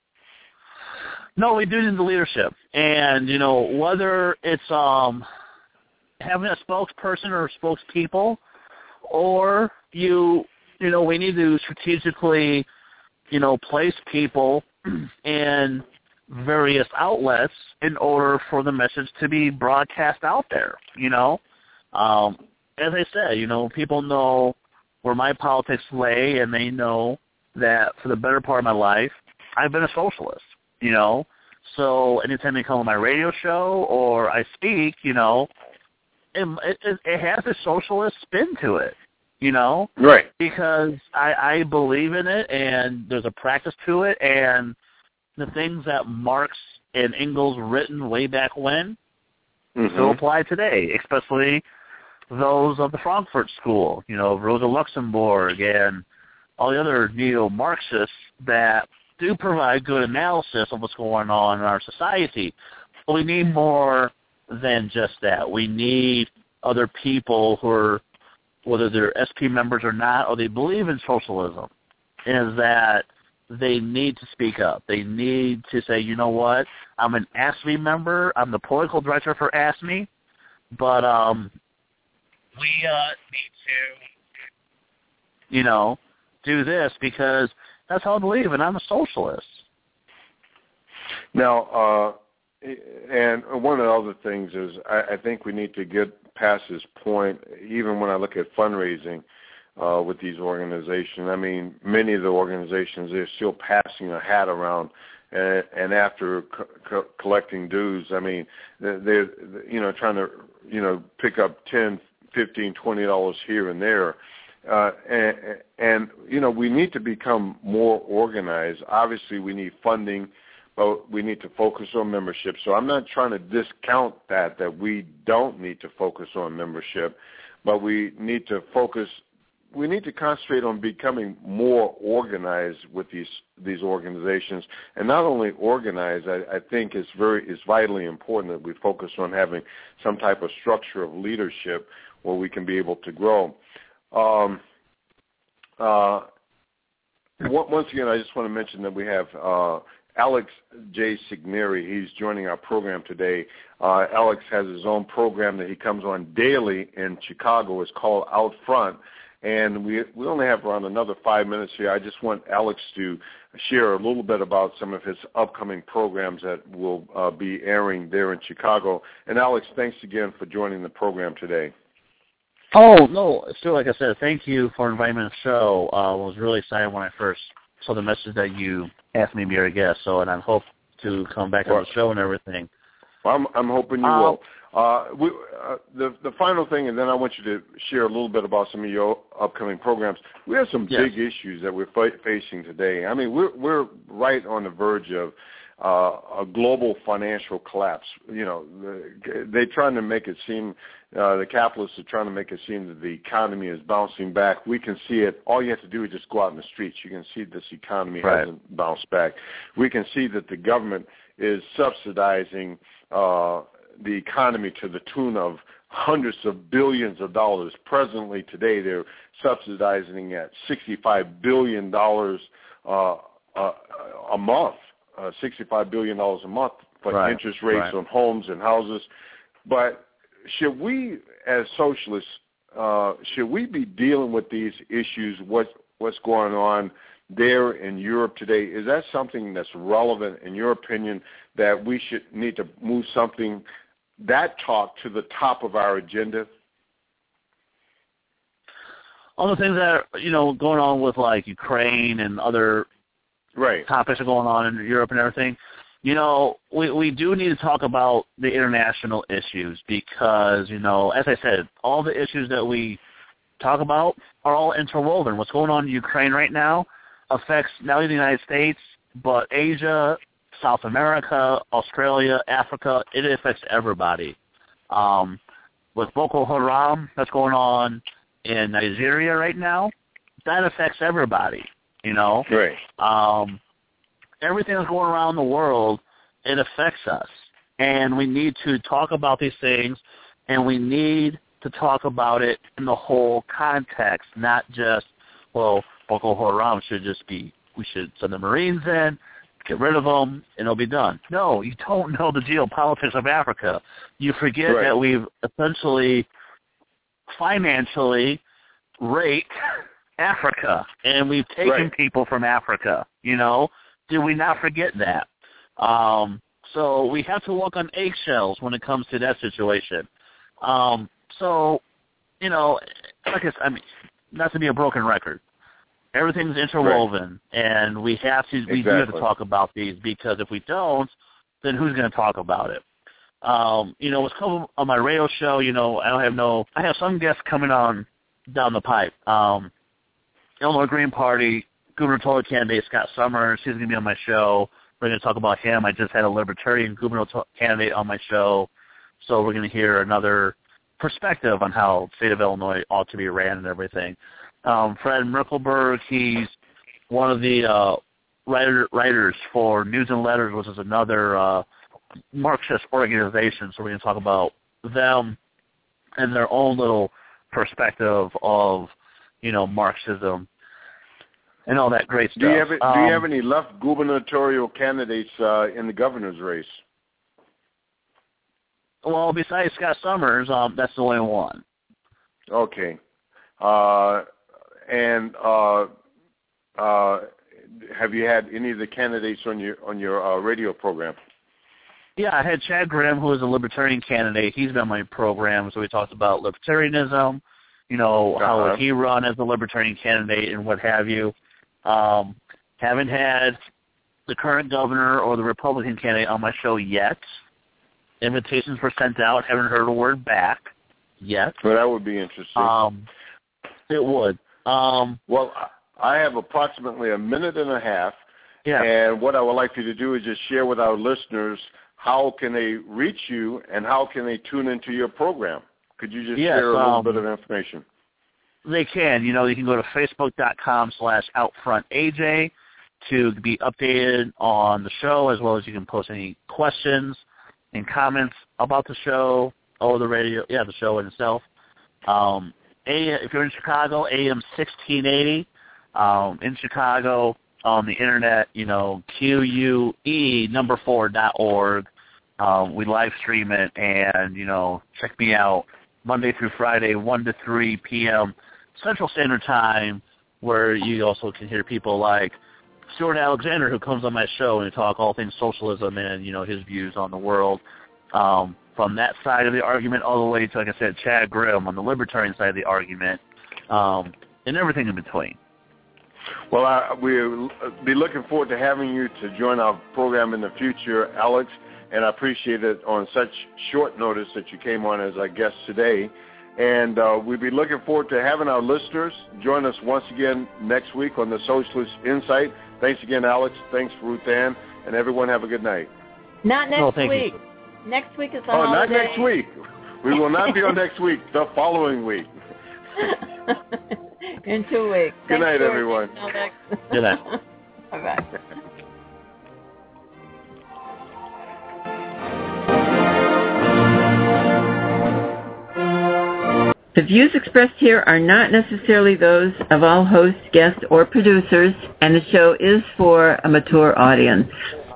No, we do need the leadership, and you know whether it's um, having a spokesperson or spokespeople, or you you know we need to strategically you know place people in various outlets in order for the message to be broadcast out there. You know, um, as I said, you know people know where my politics lay, and they know that for the better part of my life, I've been a socialist. You know, so anytime they come on my radio show or I speak, you know, it, it, it has a socialist spin to it, you know, right? Because I, I believe in it, and there's a practice to it, and the things that Marx and Engels written way back when mm-hmm. still apply today, especially those of the Frankfurt School, you know, Rosa Luxemburg and all the other neo-Marxists that do provide good analysis of what's going on in our society. But we need more than just that. We need other people who are, whether they're S P members or not, or they believe in socialism, is that they need to speak up. They need to say, you know what, I'm an A S M E member. I'm the political director for A S M E, but um, we uh, need to, you know, do this because that's how I believe, and I'm a socialist. Now, uh, and one of the other things is I, I think we need to get past this point, even when I look at fundraising uh, with these organizations. I mean, many of the organizations, they're still passing a hat around, and, and after co- co- collecting dues, I mean, they're, they're, you know, trying to, you know, pick up ten, fifteen, twenty dollars here and there. Uh, and, and, you know, we need to become more organized. Obviously, we need funding, but we need to focus on membership. So I'm not trying to discount that, that we don't need to focus on membership, but we need to focus, we need to concentrate on becoming more organized with these these organizations. And not only organized, I, I think it's very it's vitally important that we focus on having some type of structure of leadership where we can be able to grow. Um, uh, once again, I just want to mention that we have uh, Alex J. Signeri. He's joining our program today. Uh, Alex has his own program that he comes on daily in Chicago. It's called Out Front, and we we only have around another five minutes here. I just want Alex to share a little bit about some of his upcoming programs that will uh, be airing there in Chicago. And Alex, thanks again for joining the program today. Oh, no, still, like I said, thank you for inviting me to the show. Uh, I was really excited when I first saw the message that you asked me to be your guest, so, and I hope to come back on the show and everything. Well, I'm, I'm hoping you uh, will. Uh, we, uh, the the final thing, and then I want you to share a little bit about some of your upcoming programs. We have some yes. big issues that we're fa- facing today. I mean, we're we're right on the verge of uh, a global financial collapse. You know, the, they're trying to make it seem, uh, the capitalists are trying to make it seem that the economy is bouncing back. We can see it. All you have to do is just go out in the streets. You can see this economy right. hasn't bounced back. We can see that the government is subsidizing uh, the economy to the tune of hundreds of billions of dollars. Presently, today, they're subsidizing at sixty-five billion dollars uh, a, a month, uh, sixty-five billion dollars a month for right. interest rates right. on homes and houses. But should we, as socialists, uh, should we be dealing with these issues, what, what's going on there in Europe today? Is that something that's relevant, in your opinion, that we should need to move something, that talk, to the top of our agenda? All the things that are, you know, going on with, like, Ukraine and other right. topics are going on in Europe and everything, you know, we, we do need to talk about the international issues because, you know, as I said, all the issues that we talk about are all interwoven. What's going on in Ukraine right now affects not only the United States, but Asia, South America, Australia, Africa. It affects everybody. Um, with Boko Haram that's going on in Nigeria right now, that affects everybody, you know. Right. Um, everything that's going around the world, it affects us. And we need to talk about these things, and we need to talk about it in the whole context, not just, well, Boko Haram should just be, we should send the Marines in, get rid of them, and it'll be done. No, you don't know the geopolitics of Africa. You forget right. that we've essentially financially raped Africa, and we've taken right. people from Africa, you know? Did we not forget that? Um, so we have to walk on eggshells when it comes to that situation. Um, so, you know, like I said, I mean, not to be a broken record, everything's interwoven, right. and we have to, we exactly. do have to talk about these, because if we don't, then who's going to talk about it? Um, you know, what's coming on my radio show, you know, I don't have no, I have some guests coming on down the pipe. Um, Illinois Green Party gubernatorial candidate Scott Summers, he's going to be on my show. We're going to talk about him. I just had a Libertarian gubernatorial candidate on my show, so we're going to hear another perspective on how the state of Illinois ought to be ran and everything. Um, Fred Merkelberg, he's one of the uh, writer, writers for News and Letters, which is another uh, Marxist organization, so we're going to talk about them and their own little perspective of, you know, Marxism and all that great stuff. Do you have, um, do you have any left gubernatorial candidates uh, in the governor's race? Well, besides Scott Summers, um, that's the only one. Okay. Uh, and uh, uh, have you had any of the candidates on your on your uh, radio program? Yeah, I had Chad Grimm, who is a Libertarian candidate. He's been on my program, so we talked about Libertarianism, you know, uh-huh. how would he run as a Libertarian candidate and what have you. Um, haven't had the current governor or the Republican candidate on my show yet. Invitations were sent out. Haven't heard a word back yet. Well, that would be interesting. Um, it would. Um, well, I have approximately a minute and a half, yeah. and what I would like you to do is just share with our listeners how can they reach you and how can they tune into your program. Could you just yes, share a little um, bit of information? They can. You know, you can go to facebook.com slash outfrontAJ to be updated on the show, as well as you can post any questions and comments about the show or the radio, yeah, the show in itself. Um, a, if you're in Chicago, A M sixteen eighty. Um, in Chicago, on the internet, you know, Q U E number four dot org. Um, we live stream it, and, you know, check me out Monday through Friday, one to three p.m. Central Standard Time, where you also can hear people like Stuart Alexander, who comes on my show and talk all things socialism and, you know, his views on the world. Um, from that side of the argument all the way to, like I said, Chad Grimm on the libertarian side of the argument, um, and everything in between. Well, I, we'll be looking forward to having you to join our program in the future, Alex, and I appreciate it on such short notice that you came on as our guest today. And uh, we'll be looking forward to having our listeners join us once again next week on the Socialist Insight. Thanks again, Alex. Thanks, Ruth Ann. And everyone have a good night. Not next Oh, thank week. you. Next week is a Oh, holiday. not next week. We will not be on next week. The following week. In two weeks. Good Thanks, night, George. everyone. Alex. Good night. Bye-bye. The views expressed here are not necessarily those of all hosts, guests, or producers, and the show is for a mature audience.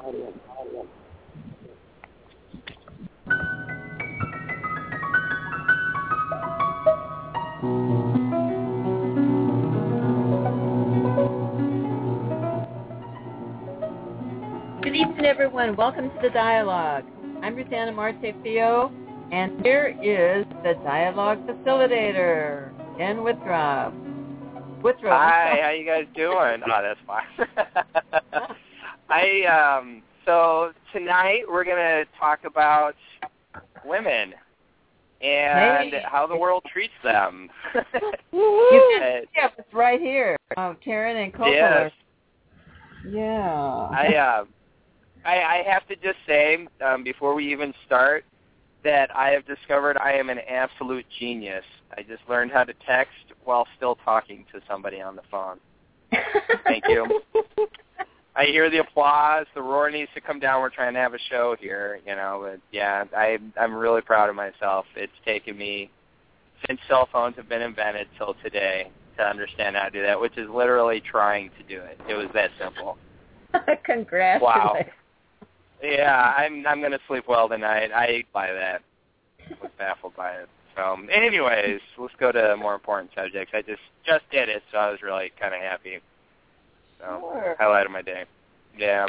Good evening, everyone. Welcome to the Dialogue. I'm Rosanna Marte-Fio, and here is the Dialogue Facilitator, Jen Withrow. Withrow. Hi, how you guys doing? Oh, that's fine. I um so tonight we're gonna talk about women and Hey. how the world treats them. You Uh, can yeah, it's right here. Um, Karen and Coppola. yes, Yeah. I uh, I I have to just say um, before we even start that I have discovered I am an absolute genius. I just learned how to text while still talking to somebody on the phone. Thank you. I hear the applause. The roar needs to come down. We're trying to have a show here, you know. But yeah, I, I'm really proud of myself. It's taken me since cell phones have been invented till today to understand how to do that, which is literally trying to do it. It was that simple. Congratulations. Wow. Yeah, I'm I'm gonna sleep well tonight. I by that. I was baffled by it. So, anyways, let's go to more important subjects. I just just did it, so I was really kind of happy. So, Sure. highlight of my day. Yeah.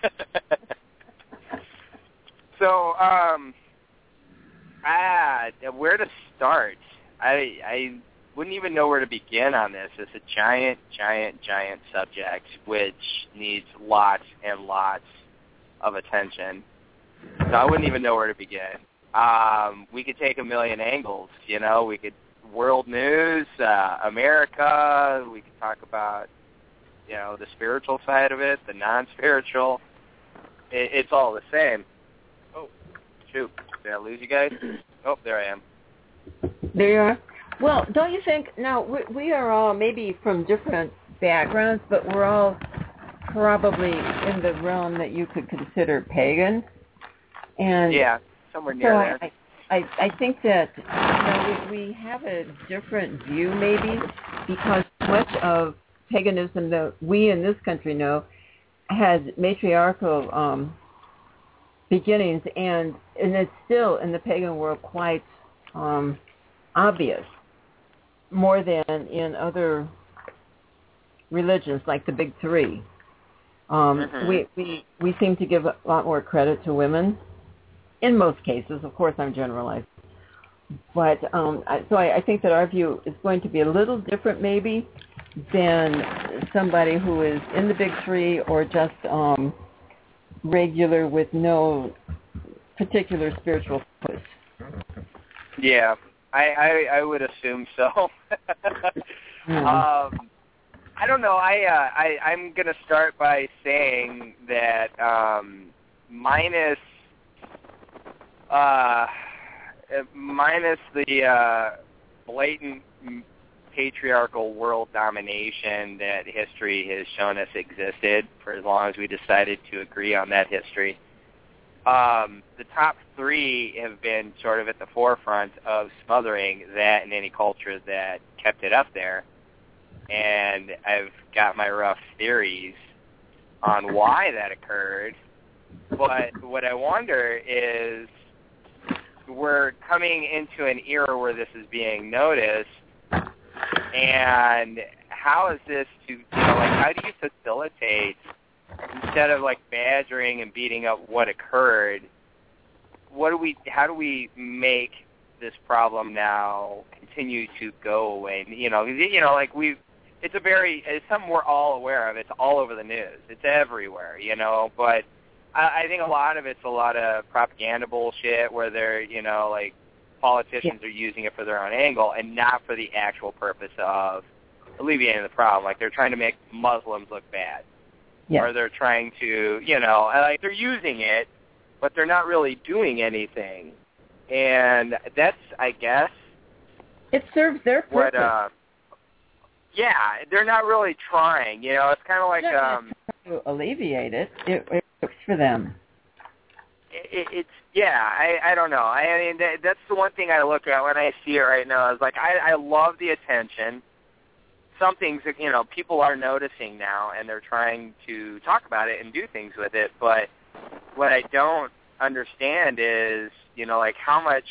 so, um, ah, where to start? I I wouldn't even know where to begin on this. It's a giant, giant, giant subject which needs lots and lots of attention. So I wouldn't even know where to begin. Um, we could take a million angles, you know. We could world news, uh, America. We could talk about, you know, the spiritual side of it, the non-spiritual. It, it's all the same. Oh, shoot. Did I lose you guys? Oh, there I am. There you are. Well, don't you think, now, we, we are all maybe from different backgrounds, but we're all probably in the realm that you could consider pagan. And Yeah, somewhere near so there. I, I, I think that, you know, we, we have a different view maybe because much of paganism that we in this country know has matriarchal um, beginnings, and, and it's still in the pagan world quite um, obvious, more than in other religions like the big three. Um, Mhm. we, we we seem to give a lot more credit to women in most cases. Of course, I'm generalizing. But um, I, so I, I think that our view is going to be a little different maybe than somebody who is in the big three or just um, regular with no particular spiritual focus. Yeah, I, I, I would assume so. Mm. um, I don't know. I, uh, I I'm gonna start by saying that um, minus uh, minus the uh, blatant patriarchal world domination that history has shown us existed for as long as we decided to agree on that history. Um, the top three have been sort of at the forefront of smothering that in any culture that kept it up there. And I've got my rough theories on why that occurred. But what I wonder is we're coming into an era where this is being noticed, and how is this to, you know, like, how do you facilitate, instead of, like, badgering and beating up what occurred, what do we, how do we make this problem now continue to go away? You know, you know, like, we it's a very, it's something we're all aware of. It's all over the news. It's everywhere, you know, but I, I think a lot of it's a lot of propaganda bullshit where they're, you know, like politicians yeah. are using it for their own angle and not for the actual purpose of alleviating the problem. Like they're trying to make Muslims look bad. Yeah. Or they're trying to, you know, like they're using it, but they're not really doing anything. And that's, I guess, it serves their purpose. What, uh, yeah, they're not really trying. You know, it's kind of like they're not um, trying to alleviate it. It, it works for them. It, it's yeah. I, I don't know. I, I mean, that, that's the one thing I look at when I see it right now. Is like I, I love the attention. Some things, you know, people are noticing now, and they're trying to talk about it and do things with it. But what I don't understand is, you know, like how much,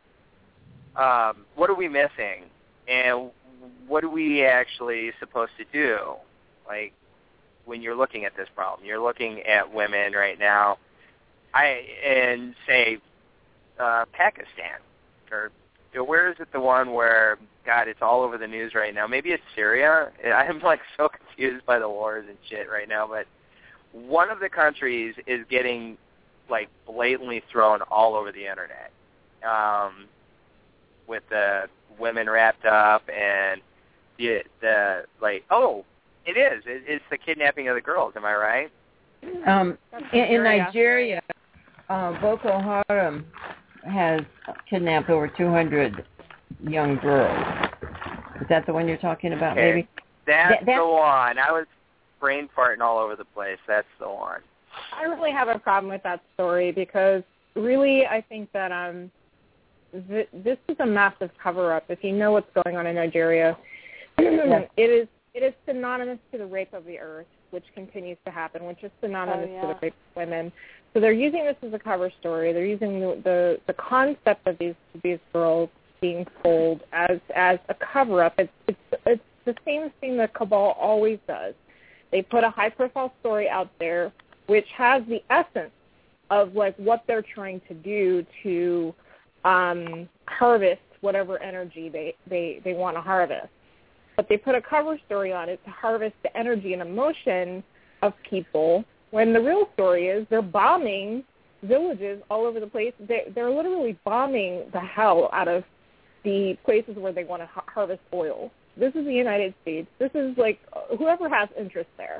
um, what are we missing, and what are we actually supposed to do? Like when you're looking at this problem, you're looking at women right now, I and say uh, Pakistan, or you know, where is it the one where, God, it's all over the news right now. Maybe it's Syria. I'm like so confused by the wars and shit right now, but one of the countries is getting like blatantly thrown all over the internet, um, with the women wrapped up and the, the like, oh, it is. It, it's the kidnapping of the girls. Am I right? Um, in, in Nigeria, uh, Boko Haram has kidnapped over two hundred young girls. Is that the one you're talking about, okay. maybe? That's that, that, the one. I was brain farting all over the place. That's the one. I really have a problem with that story because really I think that um, th- this is a massive cover-up. If you know what's going on in Nigeria, yes. it is it is synonymous to the rape of the earth, which continues to happen, which is synonymous oh, yeah. to the rape of women. So they're using this as a cover story. They're using the the, the concept of these these girls being sold as as a cover-up. It's it's it's the same thing that Cabal always does. They put a high-profile story out there, which has the essence of like what they're trying to do to um, harvest whatever energy they, they, they want to harvest. But they put a cover story on it to harvest the energy and emotion of people, when the real story is they're bombing villages all over the place. They, they're literally bombing the hell out of the places where they want to ha- harvest oil. This is the United States. This is like whoever has interest there.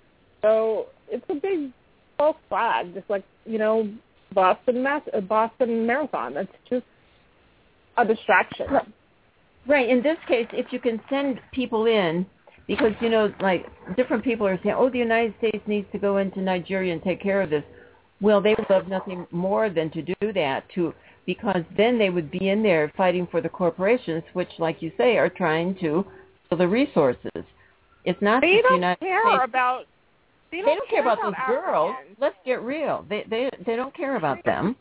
So it's a big false flag, just like, you know, Boston Mass- Boston Marathon. It's just a distraction. Right. In this case, if you can send people in, because, you know, like different people are saying, oh, the United States needs to go into Nigeria and take care of this. Well, they would love nothing more than to do that, to because then they would be in there fighting for the corporations, which, like you say, are trying to steal the resources. It's not they just don't the United care States. About They don't, they don't care, care about, about those Africans. girls. Let's get real. They they they don't care about them.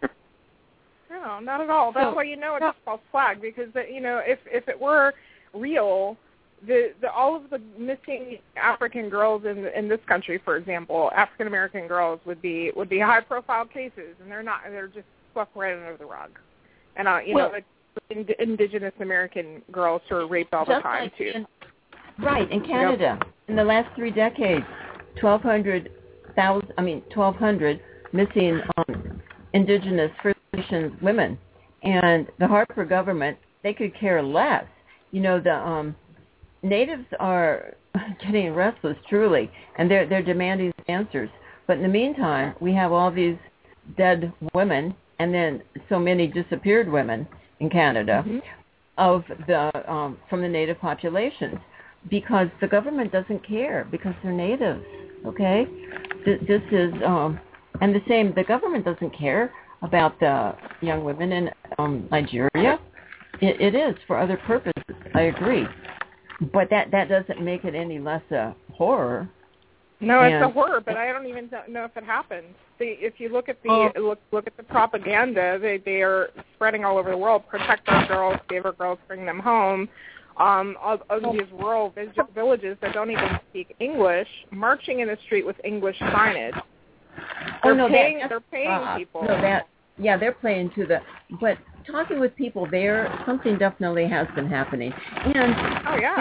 No, not at all. That's so, why you know it's no. a false flag, because the, you know if if it were real, the, the all of the missing African girls in in this country, for example, African American girls would be would be high profile cases, and they're not. They're just swept right under the rug. And uh, you well, know, like indigenous American girls who are raped all the time like too. In, right in Canada, yep. in the last three decades. twelve hundred thousand, I mean, twelve hundred missing um, indigenous First Nations women. And the Harper government, they could care less. You know, the um, natives are getting restless, truly, and they're, they're demanding answers. But in the meantime, we have all these dead women and then so many disappeared women in Canada mm-hmm. of the um, from the native populations, because the government doesn't care, because they're natives. Okay, this, this is um, and the same. The government doesn't care about the young women in um, Nigeria. It, it is for other purposes. I agree, but that that doesn't make it any less a horror. No, and, it's a horror, but I don't even know if it happened. See, if you look at the oh. look look at the propaganda, they they are spreading all over the world. Protect our girls, save our girls, bring them home. Um, of, of these rural villages that don't even speak English, marching in the street with English signage. They're oh no, paying, that, they're paying uh, people. No, that yeah, they're playing to the. But talking with people there, something definitely has been happening. And oh yeah, you know,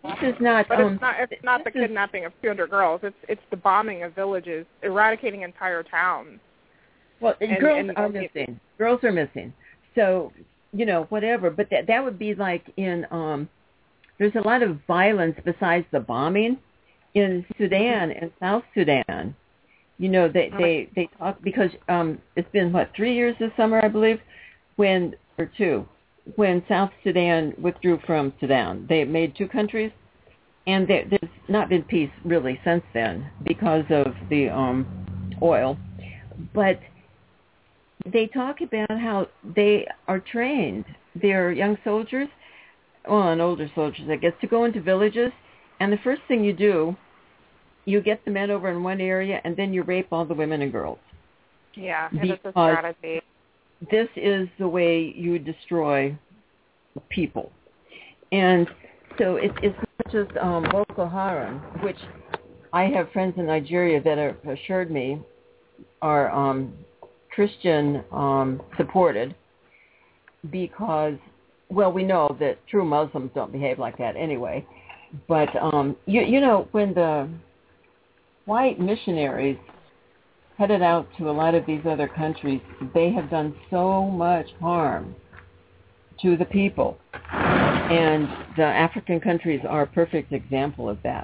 this is not. But um, it's not. It's not the is, kidnapping of two hundred girls. It's it's the bombing of villages, eradicating entire towns. Well, and, girls and, are and, missing. Girls are missing. So, you know, whatever. But that that would be like in. Um, there's a lot of violence besides the bombing in Sudan and South Sudan. You know, they they they talk because um, it's been what three years this summer, I believe, when or two, when South Sudan withdrew from Sudan. They made two countries, and there, there's not been peace really since then because of the um, oil. But they talk about how they are trained. They're young soldiers, well, and older soldiers, I guess, to go into villages, and the first thing you do, you get the men over in one area, and then you rape all the women and girls. Yeah, and it's a strategy. This is the way you destroy people. And so it, it's not just um, Boko Haram, which I have friends in Nigeria that have assured me are um, Christian um, supported because, well, we know that true Muslims don't behave like that anyway. But, um, you, you know, when the white missionaries headed out to a lot of these other countries, they have done so much harm to the people. And the African countries are a perfect example of that.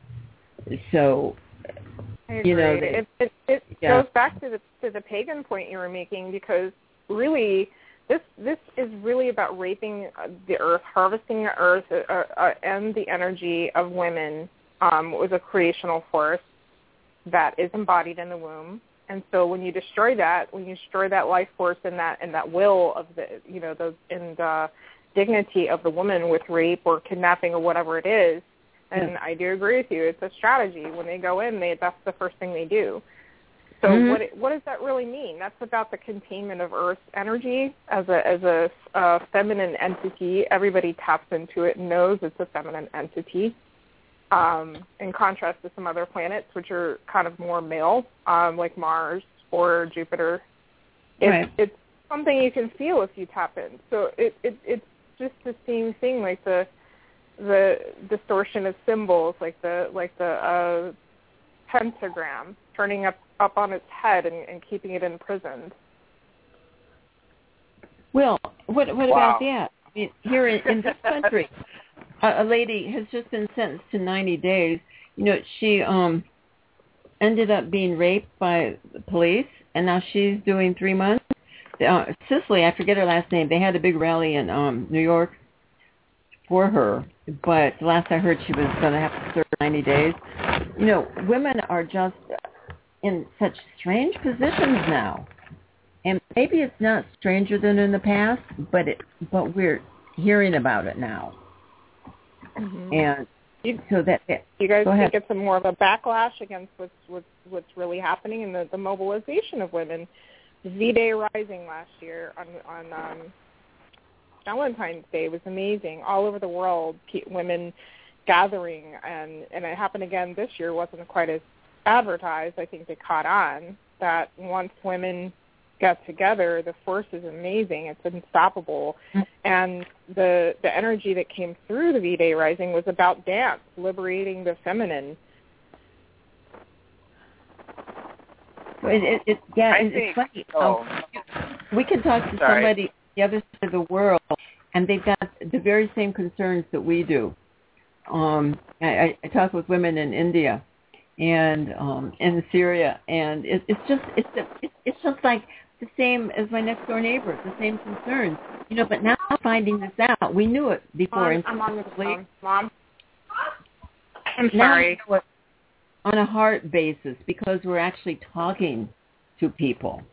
So, I agree. you know, they, it it, it yeah. goes back to the to the pagan point you were making, because really this this is really about raping the earth, harvesting the earth, uh, uh, and the energy of women um, with a creational force that is embodied in the womb. And so when you destroy that, when you destroy that life force and that and that will of the, you know, those and the dignity of the woman with rape or kidnapping or whatever it is, and yeah. I do agree with you. It's a strategy. When they go in, they that's the first thing they do. So mm-hmm. what what does that really mean? That's about the containment of Earth's energy as a as a uh, feminine entity. Everybody taps into it and knows it's a feminine entity. Um, in contrast to some other planets, which are kind of more male, um, like Mars or Jupiter. It's, right. it's something you can feel if you tap in. So it, it it's just the same thing, like the the distortion of symbols, like the like the uh, pentagram turning up, up on its head and, and keeping it imprisoned. Well, what what wow. about that? I mean, here in, in this country. A lady has just been sentenced to ninety days. You know, she um ended up being raped by the police, and now she's doing three months. Uh, Cicely, I forget her last name. They had a big rally in um New York for her, but the last I heard, she was going to have to serve ninety days. You know, women are just in such strange positions now, and maybe it's not stranger than in the past, but it but we're hearing about it now. Mm-hmm. And you, so that, that you guys think it's a more of a backlash against what's what's, what's really happening in the, the mobilization of women. V-Day Rising last year on on um, Valentine's Day was amazing. All over the world, women gathering, and and it happened again this year. It wasn't quite as advertised. I think they caught on that once women get together, the force is amazing. It's unstoppable. And the the energy that came through the V-Day Rising was about dance, liberating the feminine. It, it, it, yeah, it, think, it's funny. oh. Um, we can talk to Sorry. somebody on the other side of the world, and they've got the very same concerns that we do. Um, I, I talk with women in India and um, in Syria, and it, it's just it's it's it's just like the same as my next door neighbor, the same concerns, you know. But now finding this out, we knew it before. Mom, I'm on the phone. Mom, I'm now sorry. we know it on a heart basis because we're actually talking to people.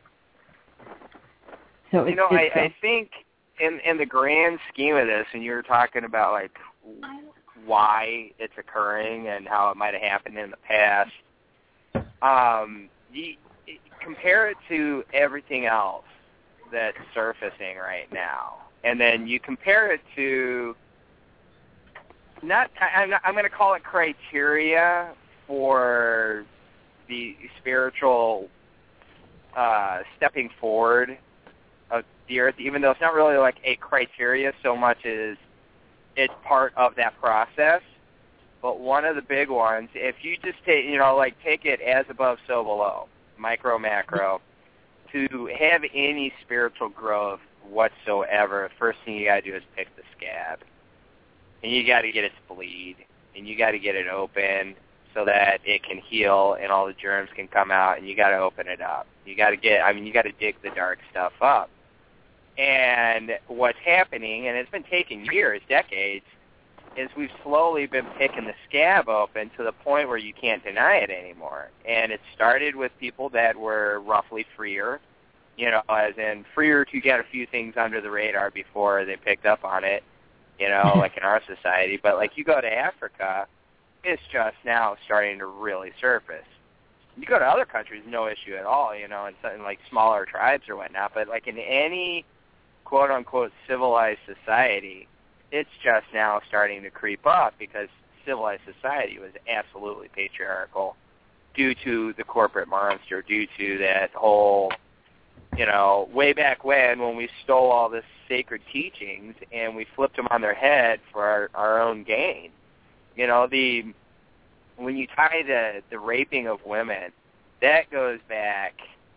So you it's, know, it's, I, uh, I think in in the grand scheme of this, and you were talking about like why it's occurring and how it might have happened in the past. Um, you, compare it to everything else that's surfacing right now, and then you compare it to not. I, I'm, not, I'm going to call it criteria for the spiritual uh, stepping forward of the earth, even though it's not really like a criteria so much as it's part of that process. but one of the big ones, if you just take, you know, like take it as above, so below, micro, macro, to have any spiritual growth whatsoever, first thing you got to do is pick the scab. And you got to get it to bleed, and you got to get it open so that it can heal and all the germs can come out, and you got to open it up. You got to get, I mean, you got to dig the dark stuff up. And what's happening, and it's been taking years, decades, is we've slowly been picking the scab open to the point where you can't deny it anymore. And it started with people that were roughly freer, you know, as in freer to get a few things under the radar before they picked up on it, you know, like in our society. But like you go to Africa, it's just now starting to really surface. You go to other countries, no issue at all, you know, in something like smaller tribes or whatnot. But like in any quote-unquote civilized society, it's just now starting to creep up because civilized society was absolutely patriarchal due to the corporate monster, due to that whole, you know, way back when when we stole all this sacred teachings and we flipped them on their head for our, our own gain. You know, the when you tie the, the raping of women, that goes back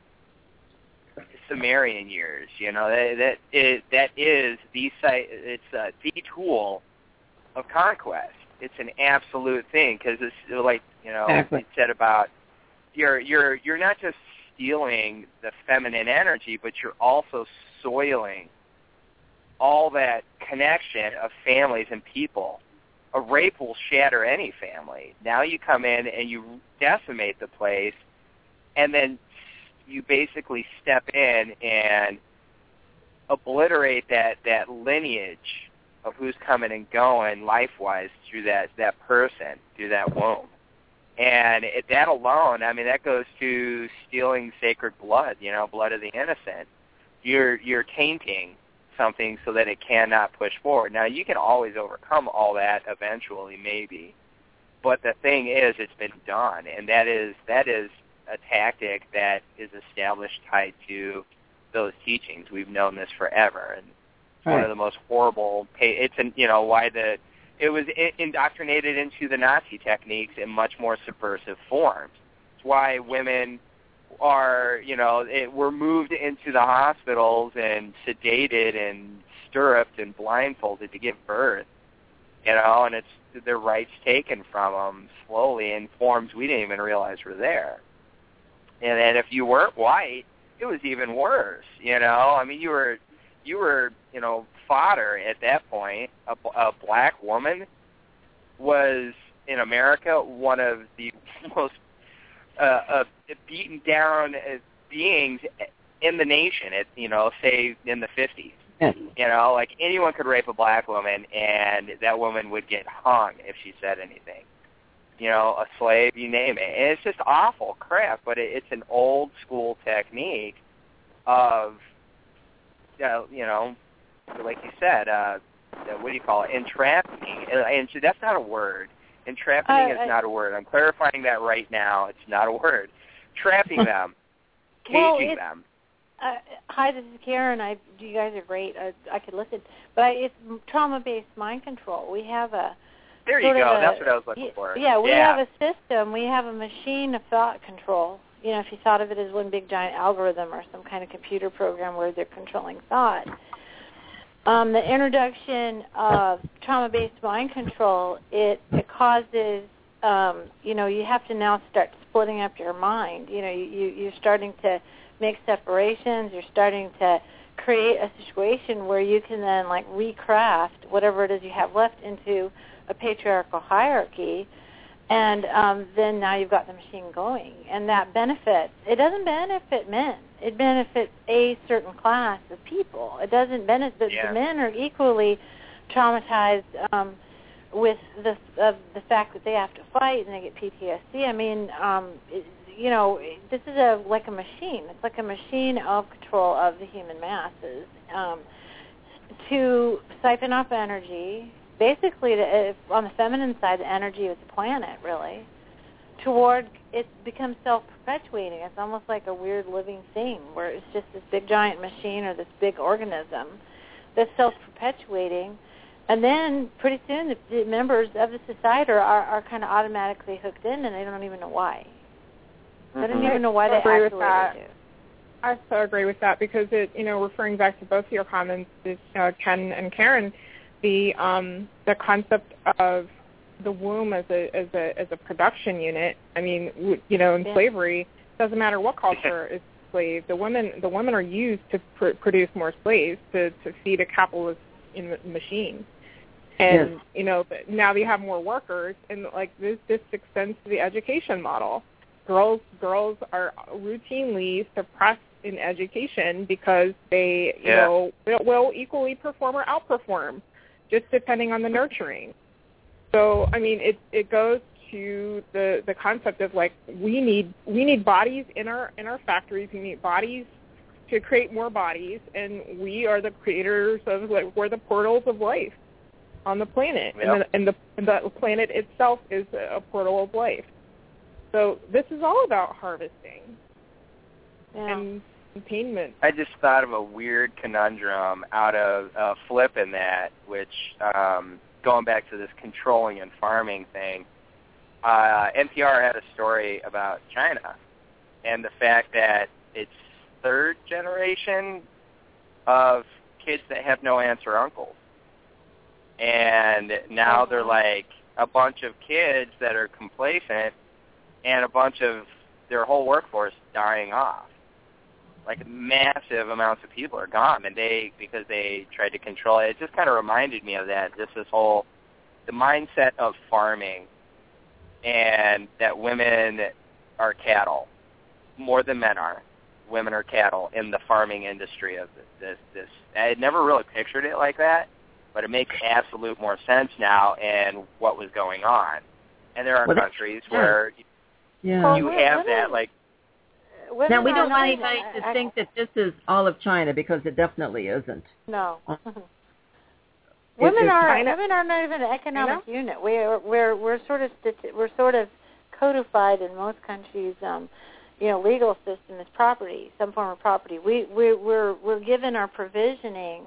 Sumerian years, you know, that that is, that is the site. It's uh, the tool of conquest. It's an absolute thing because it's like, you know, exactly. It said about you're you're you're not just stealing the feminine energy, but you're also soiling all that connection of families and people. A rape will shatter any family. Now you come in and you decimate the place, and then you basically step in and obliterate that, that lineage of who's coming and going life-wise through that, that person, through that womb. And it, that alone, I mean, that goes to stealing sacred blood, you know, blood of the innocent. You're you're tainting something so that it cannot push forward. Now, you can always overcome all that eventually, maybe. But the thing is, it's been done, and that is that is a tactic that is established tied to those teachings. We've known this forever, and it's right. One of the most horrible. It's an, you know why the it was indoctrinated into the Nazi techniques in much more subversive forms. It's why women are you know it, were moved into the hospitals and sedated and stirruped and blindfolded to give birth. You know, and it's their rights taken from them slowly in forms we didn't even realize were there. And then if you weren't white, it was even worse. You know, I mean, you were, you were, you know, fodder at that point. A, a black woman was in America one of the most uh, uh, beaten down beings in the nation. At you know, say in the fifties. You know, like anyone could rape a black woman, and that woman would get hung if she said anything. You know, a slave, you name it. And it's just awful crap, but it, it's an old school technique of, uh, you know, like you said, uh, what do you call it, entrapping. And, and so that's not a word. Entrapping uh, is I, not a word. I'm clarifying that right now. It's not a word. Trapping them, caging well, them. Uh, hi, this is Karen. I, you guys are great. I, I could listen. But I, it's trauma-based mind control. We have a There you go. A, That's what I was looking for. Yeah, we yeah. have a system. We have a machine of thought control. You know, if you thought of it as one big giant algorithm or some kind of computer program where they're controlling thought. Um, the introduction of trauma-based mind control, it, it causes, um, you know, you have to now start splitting up your mind. You know, you, you, you're starting to make separations. You're starting to create a situation where you can then, like, recraft whatever it is you have left into a patriarchal hierarchy, and um, then now you've got the machine going. And that benefits, it doesn't benefit men. It benefits a certain class of people. It doesn't benefit, yeah. the men are equally traumatized um, with the, of the fact that they have to fight and they get P T S D. I mean, um, it, you know, this is a like a machine. It's like a machine of control of the human masses um, to siphon off energy. Basically, to, if on the feminine side, the energy of the planet, really, toward it becomes self-perpetuating. It's almost like a weird living thing where it's just this big giant machine or this big organism that's self-perpetuating, And then pretty soon the, the members of the society are, are, are kind of automatically hooked in, and they don't even know why. They don't Mm-hmm. even know why I they agree act with the way that. they do. I so agree with that because it, you know, referring back to both of your comments, is, uh, Ken and Karen, the um, the concept of the womb as a as a as a production unit. I mean, w- you know, in Yeah. slavery, doesn't matter what culture is slave. The women the women are used to pr- produce more slaves to, to feed a capitalist in machine. And Yes. you know, but now you have more workers, and like this this extends to the education model. Girls girls are routinely suppressed in education because they, you Yeah. know, will, will equally perform or outperform, just depending on the nurturing. So, I mean, it it goes to the the concept of like we need we need bodies in our in our factories. We need bodies to create more bodies, and we are the creators of like we're the portals of life on the planet, Yep. and, the, and the and the planet itself is a portal of life. So this is all about harvesting Yeah. and containment. I just thought of a weird conundrum out of uh, flipping that, which, um, going back to this controlling and farming thing, uh, N P R had a story about China and the fact that it's third generation of kids that have no aunts or uncles. And now they're like a bunch of kids that are complacent and a bunch of their whole workforce dying off. Like massive amounts of people are gone, and they because they tried to control it. It just kind of reminded me of that. Just this whole the mindset of farming, and that women are cattle more than men are. Women are cattle in the farming industry of this. This, this. I had never really pictured it like that, but it makes absolute more sense now and what was going on. And there are Well, countries yeah. where Yeah. you Well, have women- that, like, Women Now, we are don't not want even- anybody to I- think that this is all of China because it definitely isn't. No. Uh, Women it's are China- women are not even an economic unit. We're we're we're sort of stati- we're sort of codified in most countries. Um, you know, legal system is property, some form of property. We we we're we're given our provisioning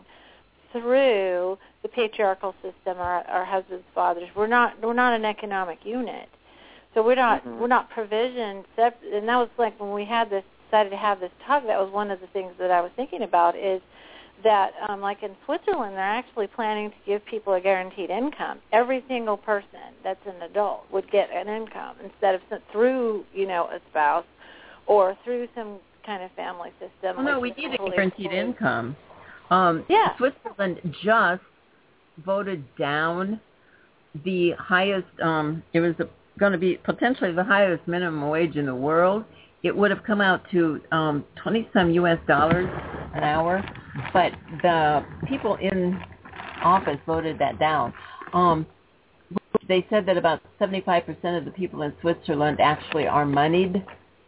through the patriarchal system, our our husbands, fathers. We're not we're not an economic unit. So we're not Mhm. we're not provisioned, sep- and that was like when we had this decided to have this talk. That was one of the things that I was thinking about is that, um, like in Switzerland, they're actually planning to give people a guaranteed income. Every single person that's an adult would get an income instead of sent through, you know, a spouse or through some kind of family system. Oh, no, we which is need a totally- guaranteed income. Um, Yeah. Switzerland just voted down the highest, um, it was going to be potentially the highest minimum wage in the world. It would have come out to um, twenty-some U S dollars an hour, but the people in office voted that down. Um, they said that about seventy-five percent of the people in Switzerland actually are moneyed,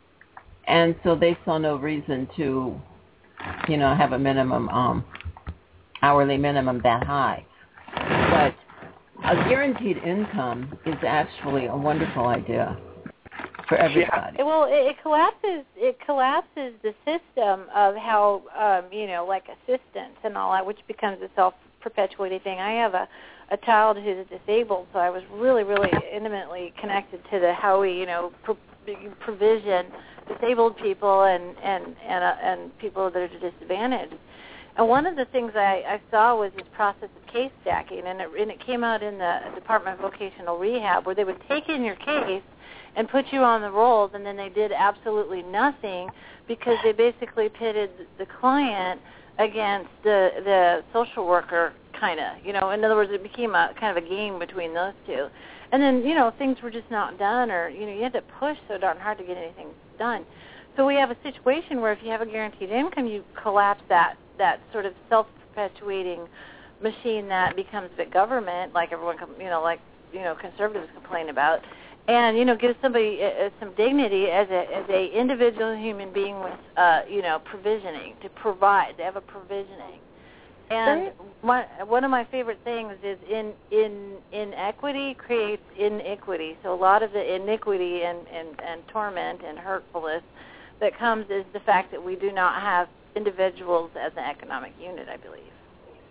and so they saw no reason to, you know, have a minimum um, hourly minimum that high. But a guaranteed income is actually a wonderful idea for everybody. It, well, it, it collapses. It collapses the system of how um, you know, like assistance and all that, which becomes a self-perpetuating thing. I have a a child who's disabled, so I was really, really intimately connected to the how we, you know, pro- provision disabled people and and and, uh, and people that are disadvantaged. And one of the things I, I saw was this process of case stacking, and it, and it came out in the Department of Vocational Rehab, where they would take in your case and put you on the rolls, and then they did absolutely nothing because they basically pitted the client against the the social worker, kind of. You know, in other words, it became a kind of a game between those two. And then, you know, things were just not done, or, you know, you had to push so darn hard to get anything done. So we have a situation where if you have a guaranteed income, you collapse that that sort of self-perpetuating machine that becomes big government, like everyone, you know, like, you know, conservatives complain about, and, you know, gives somebody uh, some dignity as a as a individual human being with, uh, you know, provisioning, to provide. They have a provisioning. And one one of my favorite things is in in inequity creates iniquity. So a lot of the iniquity and, and, and torment and hurtfulness that comes is the fact that we do not have individuals as an economic unit, I believe.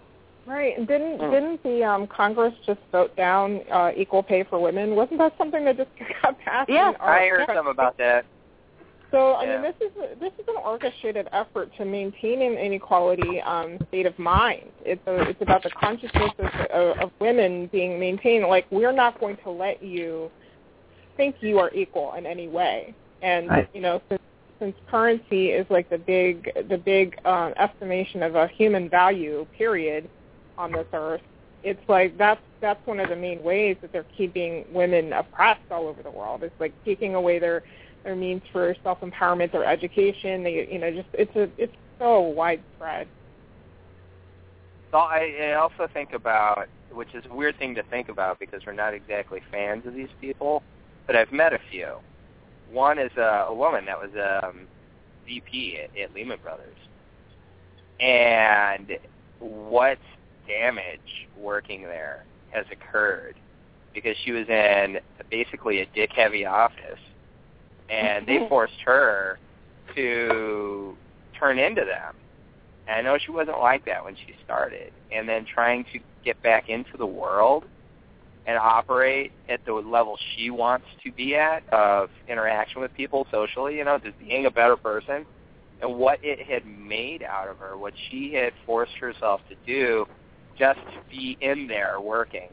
Right. And didn't mm. didn't the um, Congress just vote down uh, equal pay for women? Wasn't that something that just got passed? Yeah, in our I heard some about that. So I yeah. mean, this is this is an orchestrated effort to maintain an inequality um, state of mind. It's a, it's about the consciousness of, of, of women being maintained. Like, we're not going to let you think you are equal in any way. And right. you know, since, since currency is like the big the big um, estimation of a human value, period, on this earth, it's like that's that's one of the main ways that they're keeping women oppressed all over the world. It's like taking away their their means for self-empowerment, their education. They, you know, just it's a it's so widespread. So I, I also think about, which is a weird thing to think about because we're not exactly fans of these people, but I've met a few. One is a, a woman that was a um, V P at, at Lehman Brothers, and what damage working there has occurred because she was in basically a dick-heavy office, and they forced her to turn into them. And I know she wasn't like that when she started. And then trying to get back into the world and operate at the level she wants to be at of interaction with people socially, you know, just being a better person, and what it had made out of her, what she had forced herself to do just to be in there working.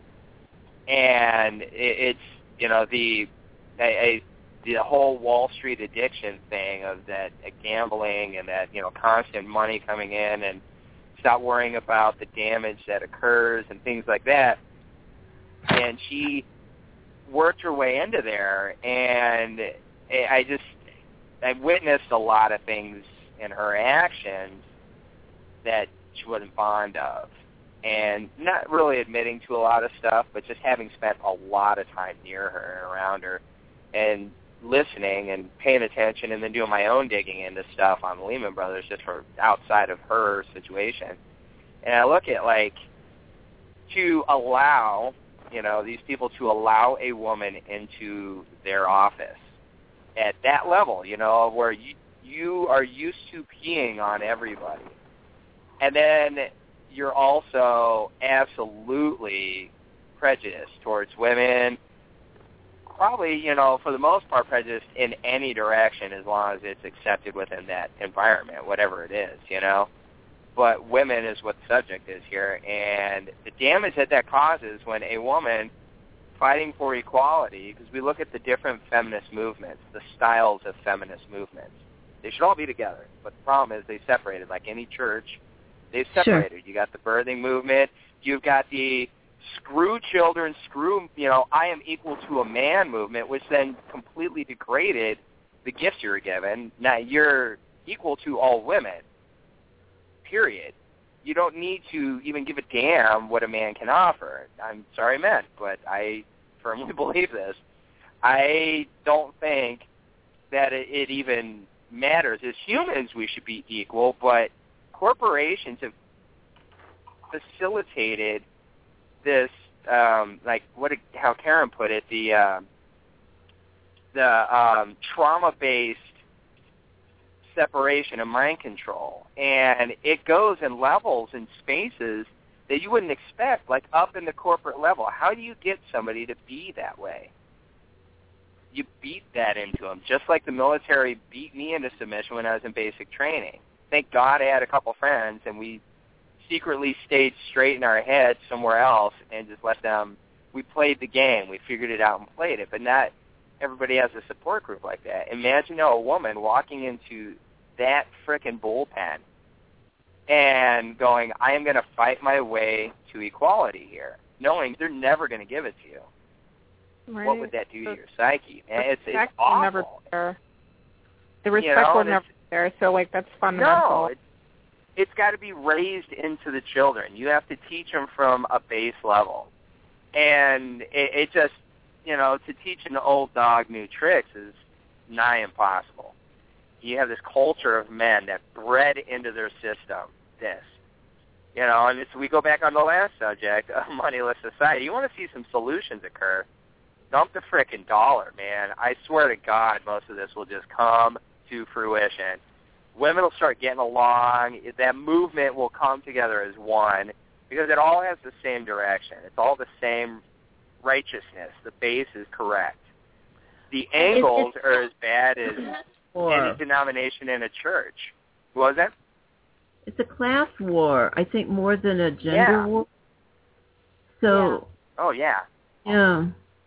And it, it's, you know, the a, a, the whole Wall Street addiction thing of that uh, gambling and that, you know, constant money coming in and stop worrying about the damage that occurs and things like that. And she worked her way into there, and I just, I witnessed a lot of things in her actions that she wasn't fond of. And not really admitting to a lot of stuff, but just having spent a lot of time near her and around her and listening and paying attention and then doing my own digging into stuff on Lehman Brothers just for outside of her situation. And I look at, like, to allow, you know, these people to allow a woman into their office at that level, you know, where you, you are used to peeing on everybody. And then you're also absolutely prejudiced towards women, probably, you know, for the most part prejudiced in any direction as long as it's accepted within that environment, whatever it is, you know. But women is what the subject is here, and the damage that that causes when a woman fighting for equality, because we look at the different feminist movements, the styles of feminist movements, they should all be together, but the problem is they separated, like any church. They've separated. Sure. You got the birthing movement. You've got the screw children, screw, you know, I am equal to a man movement, which then completely degraded the gifts you were given. Now you're equal to all women, period. You don't need to even give a damn what a man can offer. I'm sorry, men, but I firmly believe this. I don't think that it, it even matters. As humans, we should be equal, but corporations have facilitated this, um, like what how Karen put it, the uh, the um, trauma-based separation and mind control, and it goes in levels and spaces that you wouldn't expect, like up in the corporate level. How do you get somebody to be that way? You beat that into them, just like the military beat me into submission when I was in basic training. Thank God I had a couple friends, and we secretly stayed straight in our heads somewhere else and just let them, we played the game. We figured it out and played it, but not everybody has a support group like that. Imagine a woman walking into that frickin' bullpen and going, I am going to fight my way to equality here, knowing they're never going to give it to you. Right. What would that do to your psyche? Man, it's, it's respect awful. Never there. The respect you know, will never be there, so, like, that's fundamental. No, it's, it's got to be raised into the children. You have to teach them from a base level. And it, it just, you know, to teach an old dog new tricks is nigh impossible. You have this culture of men that bred into their system this. You know, and so we go back on the last subject, a moneyless society. You want to see some solutions occur, dump the frickin' dollar, man. I swear to God, most of this will just come to fruition. Women will start getting along. That movement will come together as one because it all has the same direction. It's all the same righteousness. The base is correct. The angles are as bad as any denomination in a church. What was that? It's a class war, I think, more than a gender Yeah. war. So, Oh, yeah. yeah.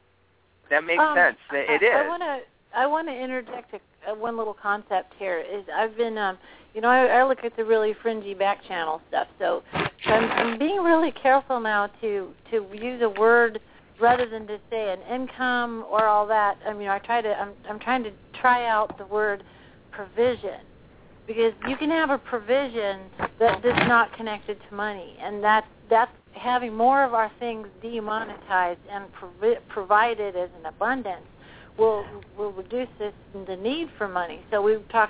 That makes Um, sense. It, it I, is. I want to I want to interject a, a one little concept here. Is I've been um, you know I, I look at the really fringy back channel stuff, so I'm, I'm being really careful now to to use a word rather than to say an income or all that. I mean, I try to I'm I'm trying to try out the word provision, because you can have a provision that is not connected to money, and that's that's having more of our things demonetized and provi- provided as an abundance will will reduce this, the need for money. So we've talked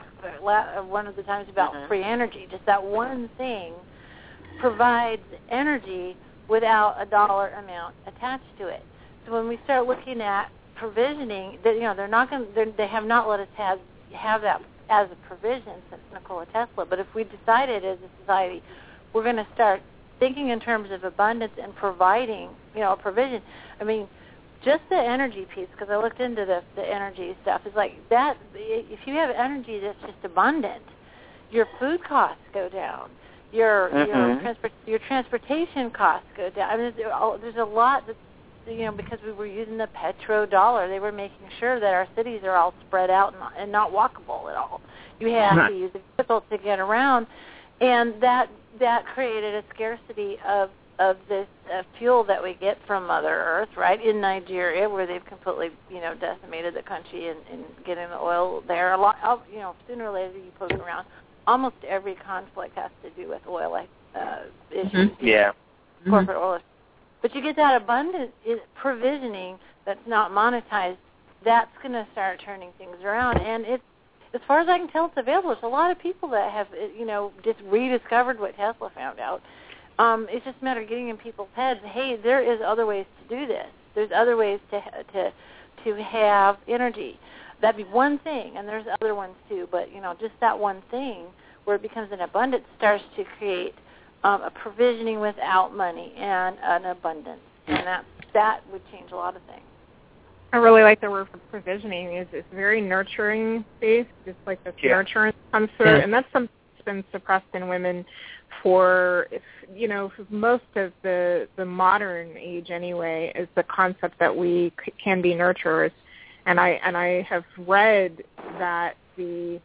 one of the times about mm-hmm. free energy. Just that one thing provides energy without a dollar amount attached to it. So when we start looking at provisioning, they, you know, they're not going. They have not let us have have that as a provision since Nikola Tesla. But if we decided as a society we're going to start thinking in terms of abundance and providing, you know, a provision. I mean, just the energy piece, because I looked into the, the energy stuff, is like that. If you have energy that's just abundant, your food costs go down. Your mm-hmm. your transport your transportation costs go down. I mean, there's a lot that, you know, because we were using the petrodollar, they were making sure that our cities are all spread out and, and not walkable at all. You have right. to use a vehicle to get around, and that that created a scarcity of of this uh, fuel that we get from Mother Earth, right, in Nigeria, where they've completely, you know, decimated the country and, and getting the oil there. A lot, you know, sooner or later you poke around. Almost every conflict has to do with oil uh, issues. Mm-hmm. Yeah. Corporate mm-hmm. oil. But you get that abundant provisioning that's not monetized, that's going to start turning things around. And it's, as far as I can tell, it's available. There's a lot of people that have, you know, just rediscovered what Tesla found out. Um, it's just a matter of getting in people's heads, hey, there is other ways to do this. There's other ways to to to have energy. That'd be one thing, and there's other ones too. But, you know, just that one thing where it becomes an abundance starts to create um, a provisioning without money and an abundance. And that, that would change a lot of things. I really like the word for provisioning. It's, it's very nurturing based, just like the yeah. nurturance comes through, yeah. and that's something that's been suppressed in women for, if, you know, for most of the the modern age anyway, is the concept that we c- can be nurturers, and I and I have read that the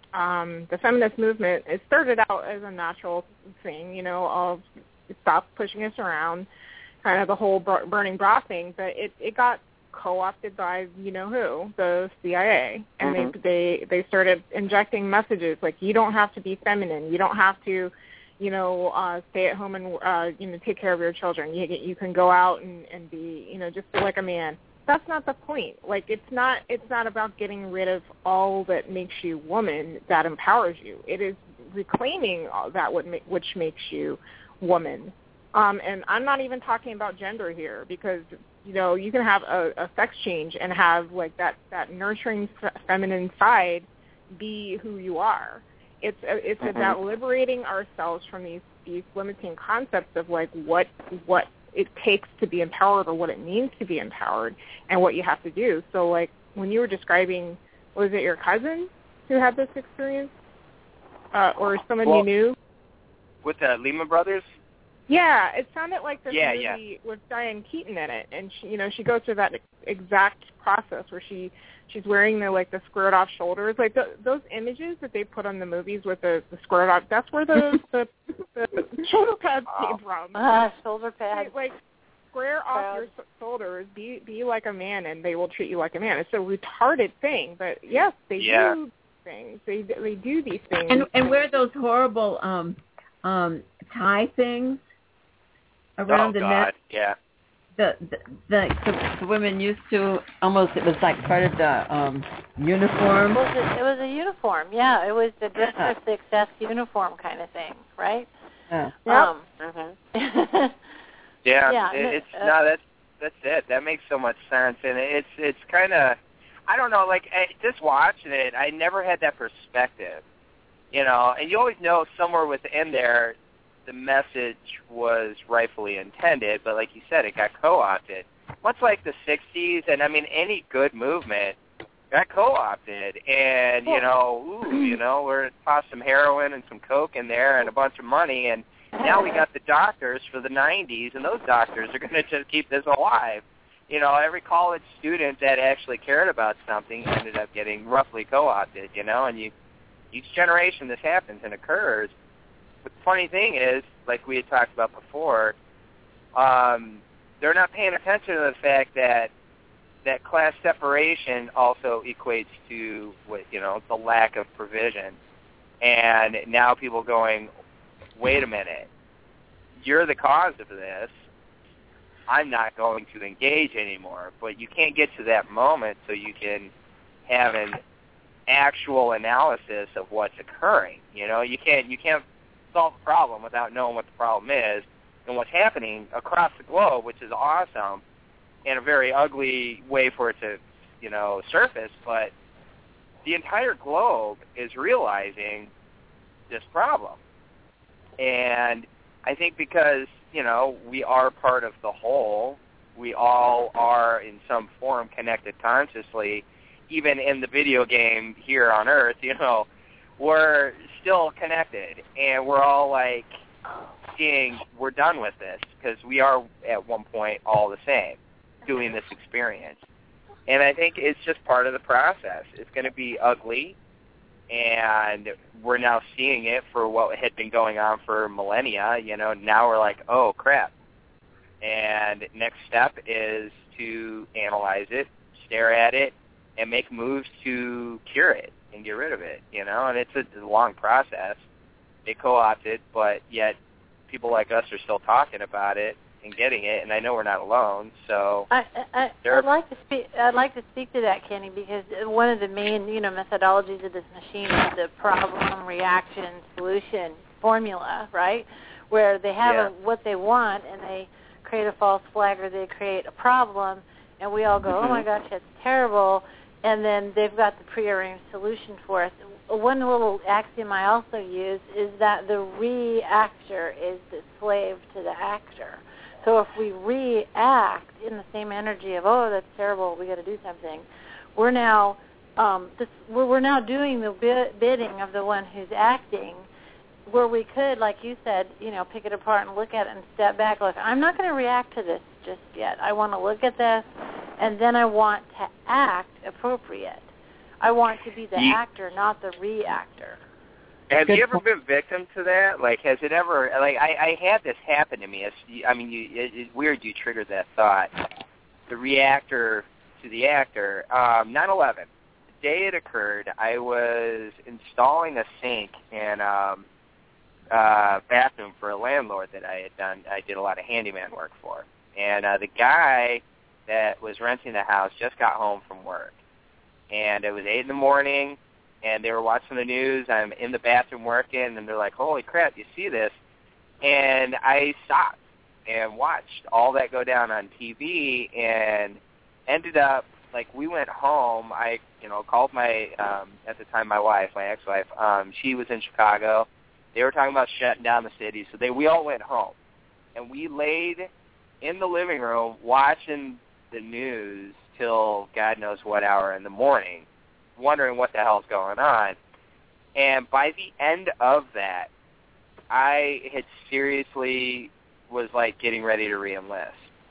um, the feminist movement, it started out as a natural thing, you know, of stop pushing us around, kind of the whole burning bra thing, but it it got co-opted by you know who, the C I A, and mm-hmm. they, they they started injecting messages like, you don't have to be feminine, you don't have to, you know, uh, stay at home and uh, you know take care of your children. You you can go out and, and be, you know, just be like a man. That's not the point. Like, it's not it's not about getting rid of all that makes you woman that empowers you. It is reclaiming all that what ma- which makes you woman. Um, and I'm not even talking about gender here, because, you know, you can have a, a sex change and have, like, that, that nurturing f- feminine side be who you are. It's it's mm-hmm. about liberating ourselves from these, these limiting concepts of, like, what what it takes to be empowered or what it means to be empowered and what you have to do. So, like, when you were describing, was it your cousin who had this experience uh, or someone well, you knew? With the Lehman Brothers? Yeah, it sounded like this yeah, movie yeah. with Diane Keaton in it, and she, you know, she goes through that exact process where she she's wearing the like the squared off shoulders, like the, those images that they put on the movies with the, the squared off. That's where the the, the shoulder pads came from. Ah, uh, shoulder pads. Like, like square off your shoulders, be be like a man, and they will treat you like a man. It's a retarded thing, but yes, they yeah. do things. They they do these things. And and wear those horrible um um tie things around oh, the God. neck. Yeah. The the, the the the women used to almost, it was like part of the um uniform. It was a, it was a uniform, yeah. It was the dress for success uniform kind of thing, right? Yeah. Um, mm-hmm. yeah, yeah. It, it's uh, no, that's that's it. That makes so much sense, and it's it's kind of, I don't know, like I, just watching it, I never had that perspective, you know. And you always know somewhere within there, the message was rightfully intended, but like you said, it got co-opted. Much like the sixties, and I mean any good movement got co-opted, and you know, ooh, you know, we're toss some heroin and some coke in there and a bunch of money, and now we got the doctors for the nineties, and those doctors are going to just keep this alive. You know, every college student that actually cared about something ended up getting roughly co-opted. You know, and you each generation this happens and occurs. But the funny thing is, like we had talked about before, um, they're not paying attention to the fact that that class separation also equates to what, you know, the lack of provision. And now people going, wait a minute, you're the cause of this. I'm not going to engage anymore. But you can't get to that moment so you can have an actual analysis of what's occurring. You know, you can't you can't solve the problem without knowing what the problem is and what's happening across the globe, which is awesome, in a very ugly way for it to, you know, surface. But the entire globe is realizing this problem. And I think because, you know, we are part of the whole, we all are in some form connected consciously, even in the video game here on Earth, you know, we're still connected, and we're all like seeing we're done with this because we are at one point all the same doing this experience. And I think it's just part of the process. It's going to be ugly, and we're now seeing it for what had been going on for millennia. You know, now we're like, oh, crap. And next step is to analyze it, stare at it, and make moves to cure it and get rid of it, you know, and it's a long process. They co-opted, but yet people like us are still talking about it and getting it, and I know we're not alone. So I, I, I'd like to speak. I'd like to speak to that, Kenny, because one of the main, you know, methodologies of this machine is the problem, reaction, solution formula, right? Where they have yeah. a, what they want, and they create a false flag, or they create a problem, and we all go, mm-hmm. oh my gosh, that's terrible. And then they've got the prearranged solution for us. One little axiom I also use is that the reactor is the slave to the actor. So if we react in the same energy of, oh, that's terrible, we got to do something, we're now um, this, we're, we're now doing the bid, bidding of the one who's acting, where we could, like you said, you know, pick it apart and look at it and step back. Look, I'm not going to react to this just yet. I want to look at this, and then I want to act appropriate. I want to be the you, actor, not the reactor. Have you ever been victim to that? Like, has it ever, like, I, I had this happen to me. It's, I mean, you, it, it's weird you triggered that thought. The reactor to the actor. Um, nine eleven, the day it occurred, I was installing a sink in um, uh, bathroom for a landlord that I had done. I did a lot of handyman work for. And uh, the guy that was renting the house just got home from work. And it was eight in the morning, and they were watching the news. I'm in the bathroom working, and they're like, holy crap, you see this? And I stopped and watched all that go down on T V and ended up, like, we went home. I, you know, called my, um, at the time, my wife, my ex-wife. Um, she was in Chicago. They were talking about shutting down the city, so they we all went home. And we laid in the living room watching the news till God knows what hour in the morning, wondering what the hell's going on. And by the end of that, I had seriously was like getting ready to re-enlist.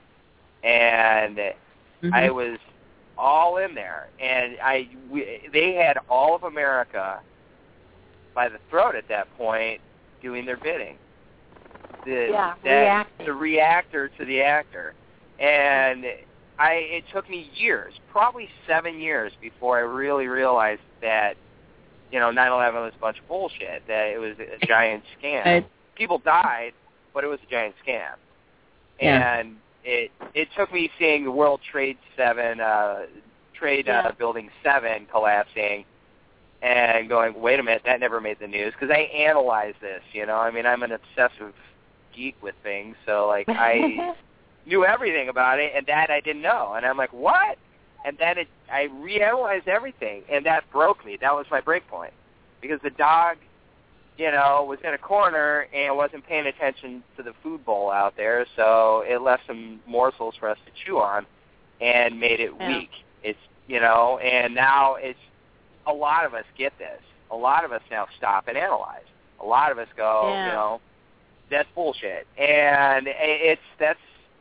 And mm-hmm. I was all in there. And I, we, they had all of America by the throat at that point doing their bidding. The, yeah, that, the reactor to the actor. And I, it took me years, probably seven years, before I really realized that, you know, nine eleven was a bunch of bullshit, that it was a giant scam. Right. People died, but it was a giant scam. Yeah. And it it took me seeing the World Trade Seven, uh, Trade yeah. uh, Building Seven collapsing, and going, wait a minute, that never made the news, because I analyzed this. You know, I mean, I'm an obsessive geek with things, so like I knew everything about it, and that I didn't know, and I'm like, what? And then it, I reanalyzed everything, and that broke me. That was my break point, because the dog you know, was in a corner and wasn't paying attention to the food bowl out there, so it left some morsels for us to chew on and made it yeah. weak. It's, you know, and now it's, a lot of us get this. A lot of us now stop and analyze. A lot of us go, yeah. you know, that's bullshit. And it's, that's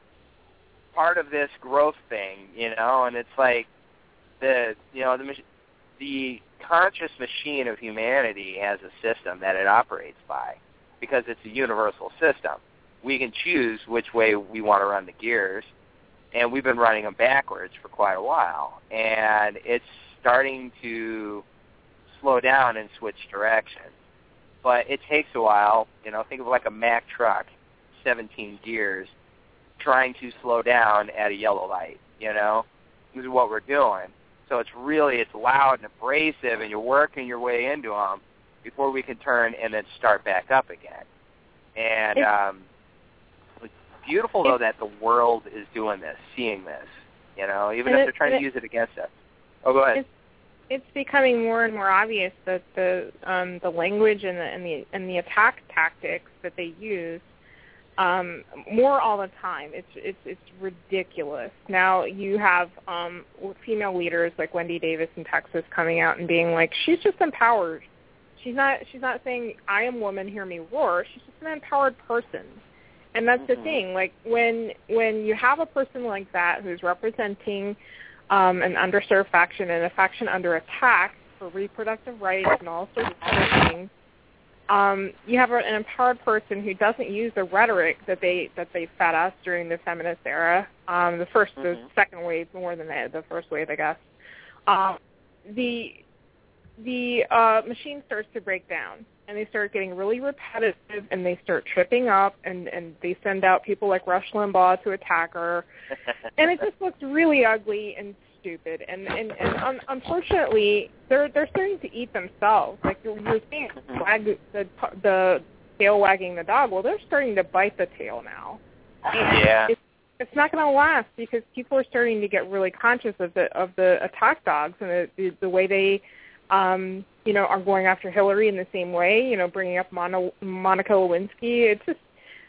part of this growth thing, you know, and it's like the, you know, the the conscious machine of humanity has a system that it operates by because it's a universal system. We can choose which way we want to run the gears, and we've been running them backwards for quite a while, and it's starting to slow down and switch direction. But it takes a while. You know, think of like a Mack truck, seventeen gears, trying to slow down at a yellow light, you know? This is what we're doing. So it's really, it's loud and abrasive, and you're working your way into them before we can turn and then start back up again. And um, it's beautiful, though, that the world is doing this, seeing this, you know, even if they're trying to use it against us. Oh, go ahead. It's, it's becoming more and more obvious that the um, the language and the, and the and the attack tactics that they use Um, more all the time. It's it's it's ridiculous. Now you have um, female leaders like Wendy Davis in Texas coming out and being like, she's just empowered. She's not she's not saying I am woman, hear me roar. She's just an empowered person, and that's mm-hmm. the thing. Like when when you have a person like that who's representing um, an underserved faction and a faction under attack for reproductive rights and all sorts of other things. Um, you have an empowered person who doesn't use the rhetoric that they that they fed us during the feminist era, um, the first, mm-hmm. the second wave more than the, the first wave, I guess. Um, the the uh, machine starts to break down, and they start getting really repetitive, and they start tripping up, and, and they send out people like Rush Limbaugh to attack her, and it just looks really ugly and stupid, and and, and un- unfortunately, they're they're starting to eat themselves. Like you're, you're seeing wag the the tail wagging the dog. Well, they're starting to bite the tail now. And yeah, it's, it's not going to last because people are starting to get really conscious of the of the attack dogs and the the, the way they, um, you know, are going after Hillary in the same way. You know, bringing up Mono, Monica Lewinsky. It's just.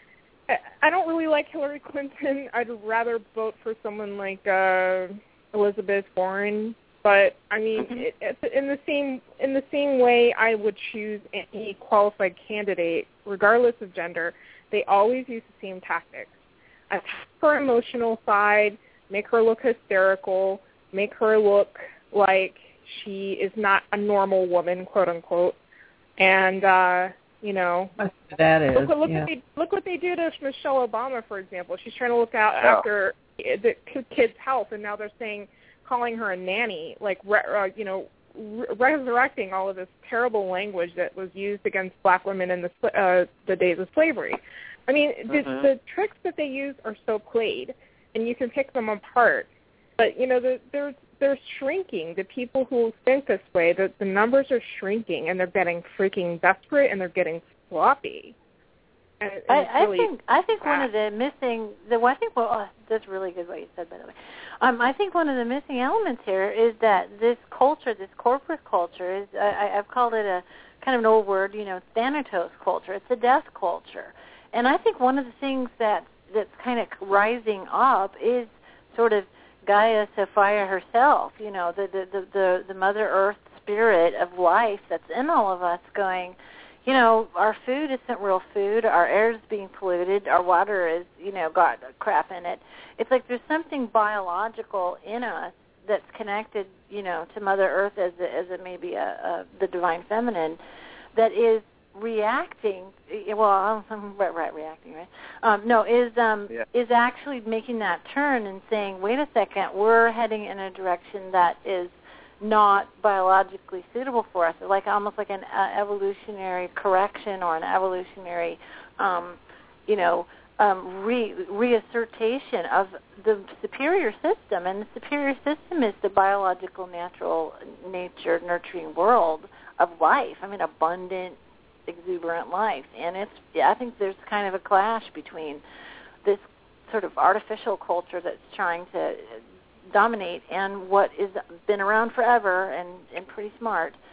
I don't really like Hillary Clinton. I'd rather vote for someone like uh, Elizabeth Warren. But I mean, mm-hmm. it, it, in the same in the same way, I would choose any qualified candidate, regardless of gender. They always use the same tactics: attack her emotional side, make her look hysterical, make her look like she is not a normal woman, quote unquote, and. uh You know, that is. Look, look, yeah. what they, look what they do to Michelle Obama, for example. She's trying to look out yeah. after the kids' health, and now they're saying, calling her a nanny, like, re, uh, you know, re- resurrecting all of this terrible language that was used against black women in the uh, the days of slavery. I mean, mm-hmm. the, the tricks that they use are so played, and you can pick them apart. But you know, the, they're they're shrinking. The people who think this way, the, the numbers are shrinking, and they're getting freaking desperate, and they're getting sloppy. And, and I, really I think I think bad. one of the missing the well, I think well oh, that's really good what you said, by the way. Um, I think one of the missing elements here is that this culture, this corporate culture, is I, I've called it a kind of an old word, you know, Thanatos culture. It's a death culture, and I think one of the things that that's kind of rising up is sort of Gaia Sophia herself, you know, the, the, the, the, the Mother Earth spirit of life that's in all of us going, you know, our food isn't real food, our air is being polluted, our water is, you know, got crap in it. It's like there's something biological in us that's connected, you know, to Mother Earth as a, as a maybe a, a, the divine feminine that is reacting, well, right, right, reacting, right? Um, no, is um, yeah. is actually making that turn and saying, wait a second, we're heading in a direction that is not biologically suitable for us, like almost like an uh, evolutionary correction or an evolutionary, um, you know, um, re- reassertation of the superior system. And the superior system is the biological, natural, nature, nurturing world of life. I mean, abundant, exuberant life, and it's I think there's kind of a clash between this sort of artificial culture that's trying to dominate and what is been around forever and, and pretty smart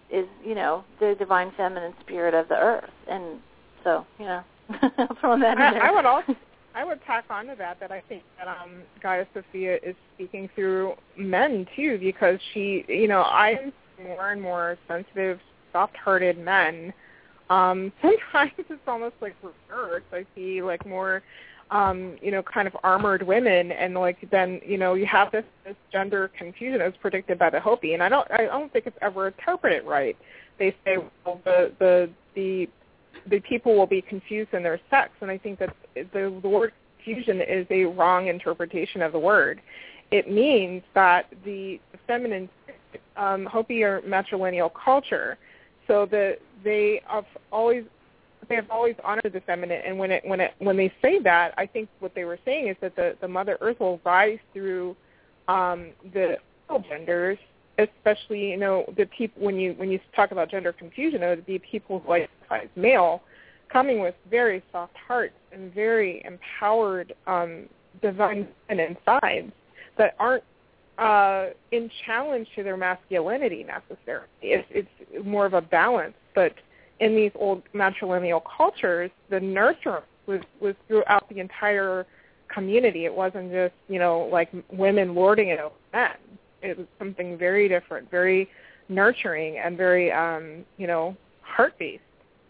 is, you know, the divine feminine spirit of the earth. And so, you know, I'll throw that in there. I, I would also, I would tack on to that that I think that um, Gaia Sophia is speaking through men too, because she, you know, I'm more and more sensitive, soft-hearted men. Um, sometimes it's almost like reverse. I see like more, um, you know, kind of armored women, and like then, you know, you have this, this gender confusion as predicted by the Hopi, and I don't, I don't think it's ever interpreted right. They say, well, the the the the people will be confused in their sex, and I think that the, the word confusion is a wrong interpretation of the word. It means that the, the feminine um, Hopi are matrilineal culture, so that they have always they have always honored the feminine, and when it when it when they say that, I think what they were saying is that the, the Mother Earth will rise through um, the genders, especially, you know, the people, when you when you talk about gender confusion, it would be people who identify as male, coming with very soft hearts and very empowered um, divine feminine sides that aren't uh, in challenge to their masculinity necessarily. It's, it's more of a balance, but in these old matrilineal cultures, the nurture was, was throughout the entire community. It wasn't just, you know, like women lording it over men. It was something very different, very nurturing, and very, um, you know, heart-based.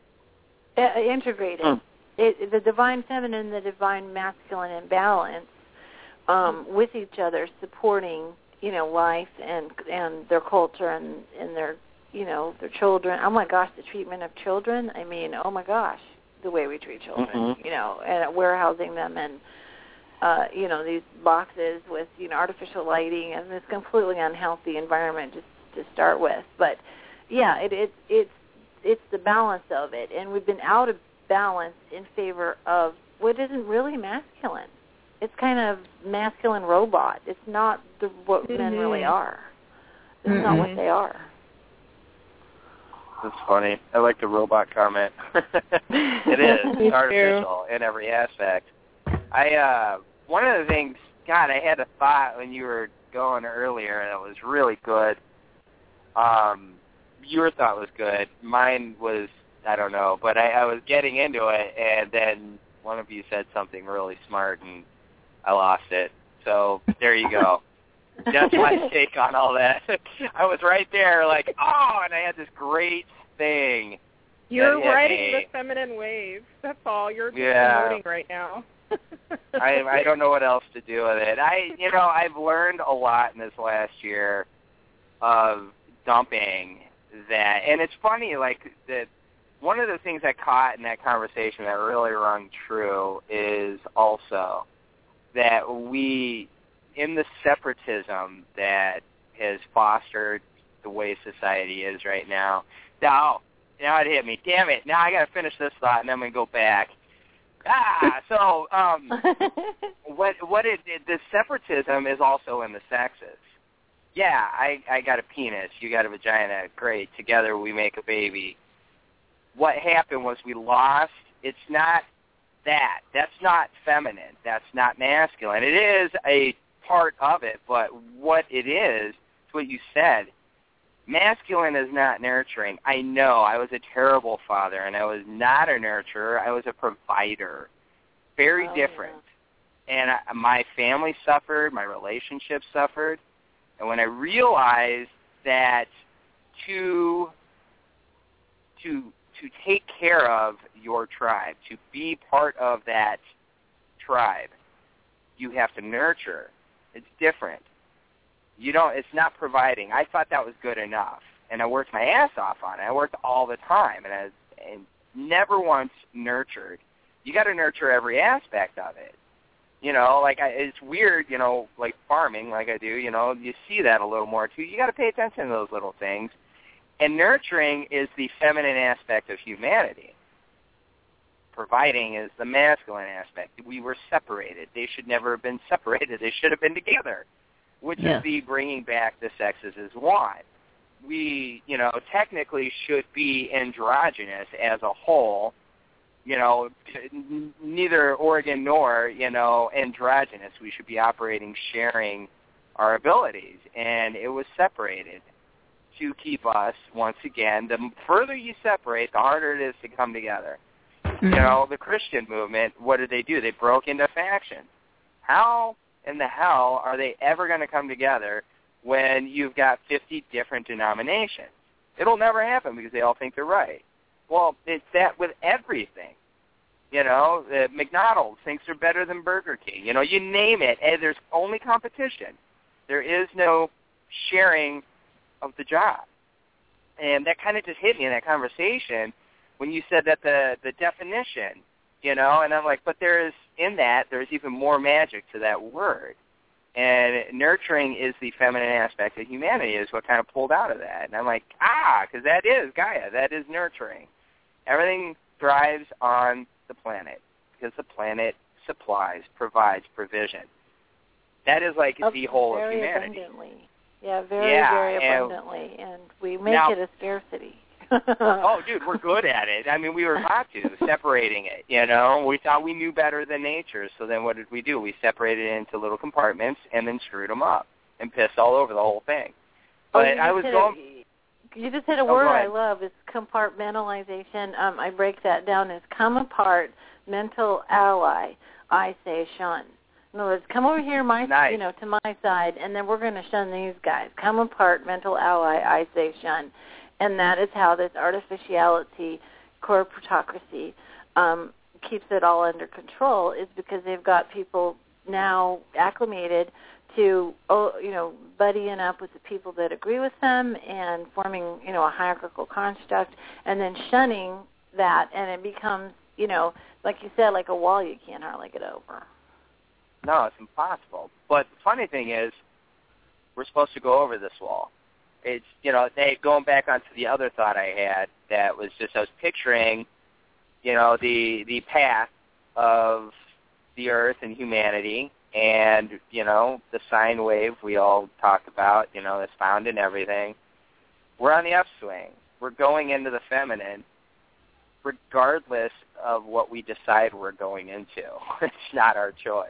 Uh, integrated. Mm. It, the divine feminine and the divine masculine in balance um, with each other, supporting, you know, life and and their culture and, and their, you know, their children. Oh, my gosh, the treatment of children. I mean, oh, my gosh, the way we treat children, mm-hmm. you know, and warehousing them and, Uh, you know, these boxes with, you know, artificial lighting and this completely unhealthy environment just to start with. But, yeah, it, it, it's it's the balance of it. And we've been out of balance in favor of what isn't really masculine. It's kind of masculine robot. It's not the, what mm-hmm. men really are. It's mm-hmm. not what they are. That's funny. I like the robot comment. It is. It's artificial in every aspect. I uh, one of the things, God, I had a thought when you were going earlier, and it was really good. Um, your thought was good. Mine was, I don't know, but I, I was getting into it, and then one of you said something really smart, and I lost it. So there you go. That's my take on all that. I was right there, like, oh, and I had this great thing. You're riding the feminine wave. That's all. You're just yeah. promoting right now. I I don't know what else to do with it. I you know I've learned a lot in this last year of dumping that, and it's funny, like that. One of the things I caught in that conversation that really rung true is also that we, in the separatism that has fostered the way society is right now. Now, now it hit me. Damn it! Now I got to finish this thought, and then we go back. Ah, so um, what what it, it the separatism is also in the sexes. Yeah, I I got a penis, you got a vagina, great. Together we make a baby. What happened was we lost. It's not that. That's not feminine. That's not masculine. It is a part of it, but what it is, it's what you said. Masculine is not nurturing. I know I was a terrible father, and I was not a nurturer. I was a provider. Very oh, different. Yeah. And I, my family suffered. My relationships suffered. And when I realized that to to to take care of your tribe, to be part of that tribe, you have to nurture. It's different. You don't. It's not providing. I thought that was good enough, and I worked my ass off on it. I worked all the time, and I and never once nurtured. You got to nurture every aspect of it. You know, like I, it's weird. You know, like farming, like I do. You know, you see that a little more too. You got to pay attention to those little things. And nurturing is the feminine aspect of humanity. Providing is the masculine aspect. We were separated. They should never have been separated. They should have been together. Which yeah. is the bringing back the sexes as one. We, you know, technically should be androgynous as a whole, you know, n- neither organ nor, you know, androgynous. We should be operating, sharing our abilities, and it was separated. to keep us, once again, the further you separate, the harder it is to come together. Mm-hmm. You know, the Christian movement, what did they do? They broke into factions. How in the hell are they ever going to come together when you've got fifty different denominations? It'll never happen because they all think they're right. Well, it's that with everything. You know, uh, McDonald's thinks they're better than Burger King. You know, you name it, and there's only competition. There is no sharing of the job. And that kind of just hit me in that conversation when you said that the, the definition, you know, and I'm like, but there is, in that, there's even more magic to that word. And nurturing is the feminine aspect of humanity is what kind of pulled out of that. And I'm like, ah, because that is Gaia. That is nurturing. Everything thrives on the planet because the planet supplies, provides provision. That is like oh, the whole very of humanity. Abundantly. Yeah, very, yeah, very and abundantly. And we make now, it a scarcity. oh, dude, we're good at it. I mean, we were taught to, separating it, you know. We thought we knew better than nature, so then what did we do? We separated it into little compartments and then screwed them up and pissed all over the whole thing. But oh, I was going... A, you just hit a oh, word I love. It's compartmentalization. Um, I break that down as come apart, mental ally, I say shun. In other words, come over here, my, nice. you know, to my side, and then we're going to shun these guys. Come apart, mental ally, I say shun. And that is how this artificiality, corporatocracy, um, keeps it all under control, is because they've got people now acclimated to, oh, you know, buddying up with the people that agree with them and forming, you know, a hierarchical construct and then shunning that, and it becomes, you know, like you said, like a wall you can't hardly get over. No, it's impossible. But the funny thing is, we're supposed to go over this wall. It's, you know, they, going back onto the other thought I had that was just I was picturing, you know, the the path of the earth and humanity and, you know, the sine wave we all talked about, you know, that's found in everything. We're on the upswing. We're going into the feminine regardless of what we decide we're going into. It's not our choice.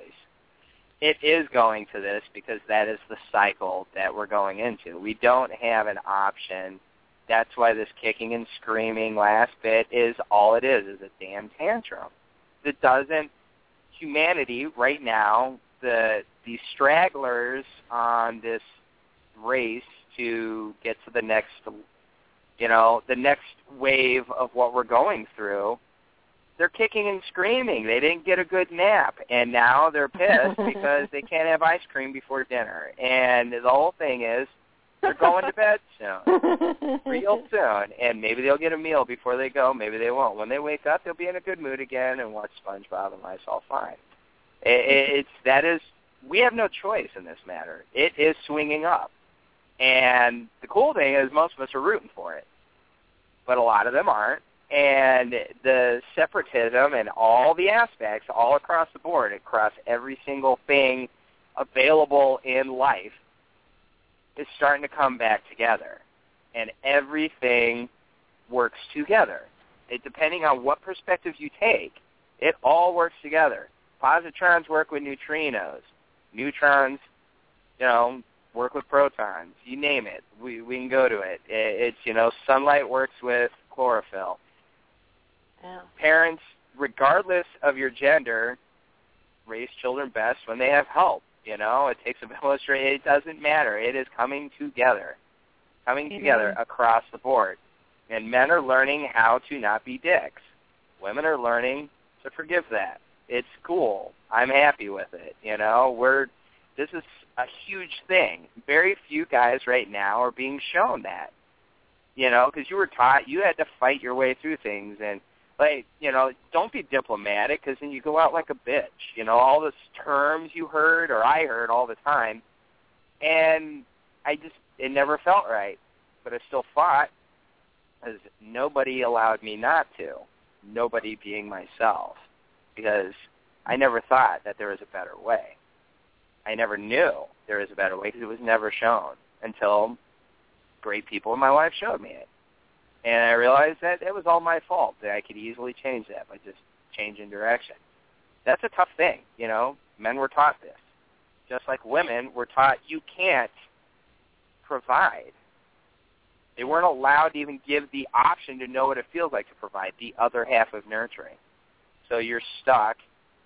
It is going to this because that is the cycle that we're going into. We don't have an option. That's why this kicking and screaming last bit is all it is, is a damn tantrum. It doesn't, humanity right now, the the stragglers on this race to get to the next, you know, the next wave of what we're going through, they're kicking and screaming. They didn't get a good nap, and now they're pissed because they can't have ice cream before dinner. And the whole thing is they're going to bed soon, real soon, and maybe they'll get a meal before they go. Maybe they won't. When they wake up, they'll be in a good mood again and watch SpongeBob and life's all fine. It, it's that is we have no choice in this matter. It is swinging up, and the cool thing is most of us are rooting for it, but a lot of them aren't. And the separatism and all the aspects all across the board, across every single thing available in life, is starting to come back together. And everything works together. It, depending on what perspective you take, it all works together. Positrons work with neutrinos. Neutrons, you know, work with protons. You name it. We we can go to it. it it's, you know, sunlight works with chlorophyll. Yeah. Parents, regardless of your gender, raise children best when they have help. You know, it takes a village. It doesn't matter. It is coming together, coming mm-hmm. together across the board. And men are learning how to not be dicks. Women are learning to forgive that. It's cool. I'm happy with it. You know, we're this is a huge thing. Very few guys right now are being shown that. You know, because you were taught you had to fight your way through things and. Like, you know, don't be diplomatic because then you go out like a bitch. You know, all those terms you heard or I heard all the time. And I just, it never felt right. But I still fought because nobody allowed me not to. Nobody being myself. Because I never thought that there was a better way. I never knew there was a better way because it was never shown until great people in my life showed me it. And I realized that it was all my fault, that I could easily change that by just changing direction. That's a tough thing, you know. Men were taught this. Just like women were taught you can't provide. They weren't allowed to even give the option to know what it feels like to provide the other half of nurturing. So you're stuck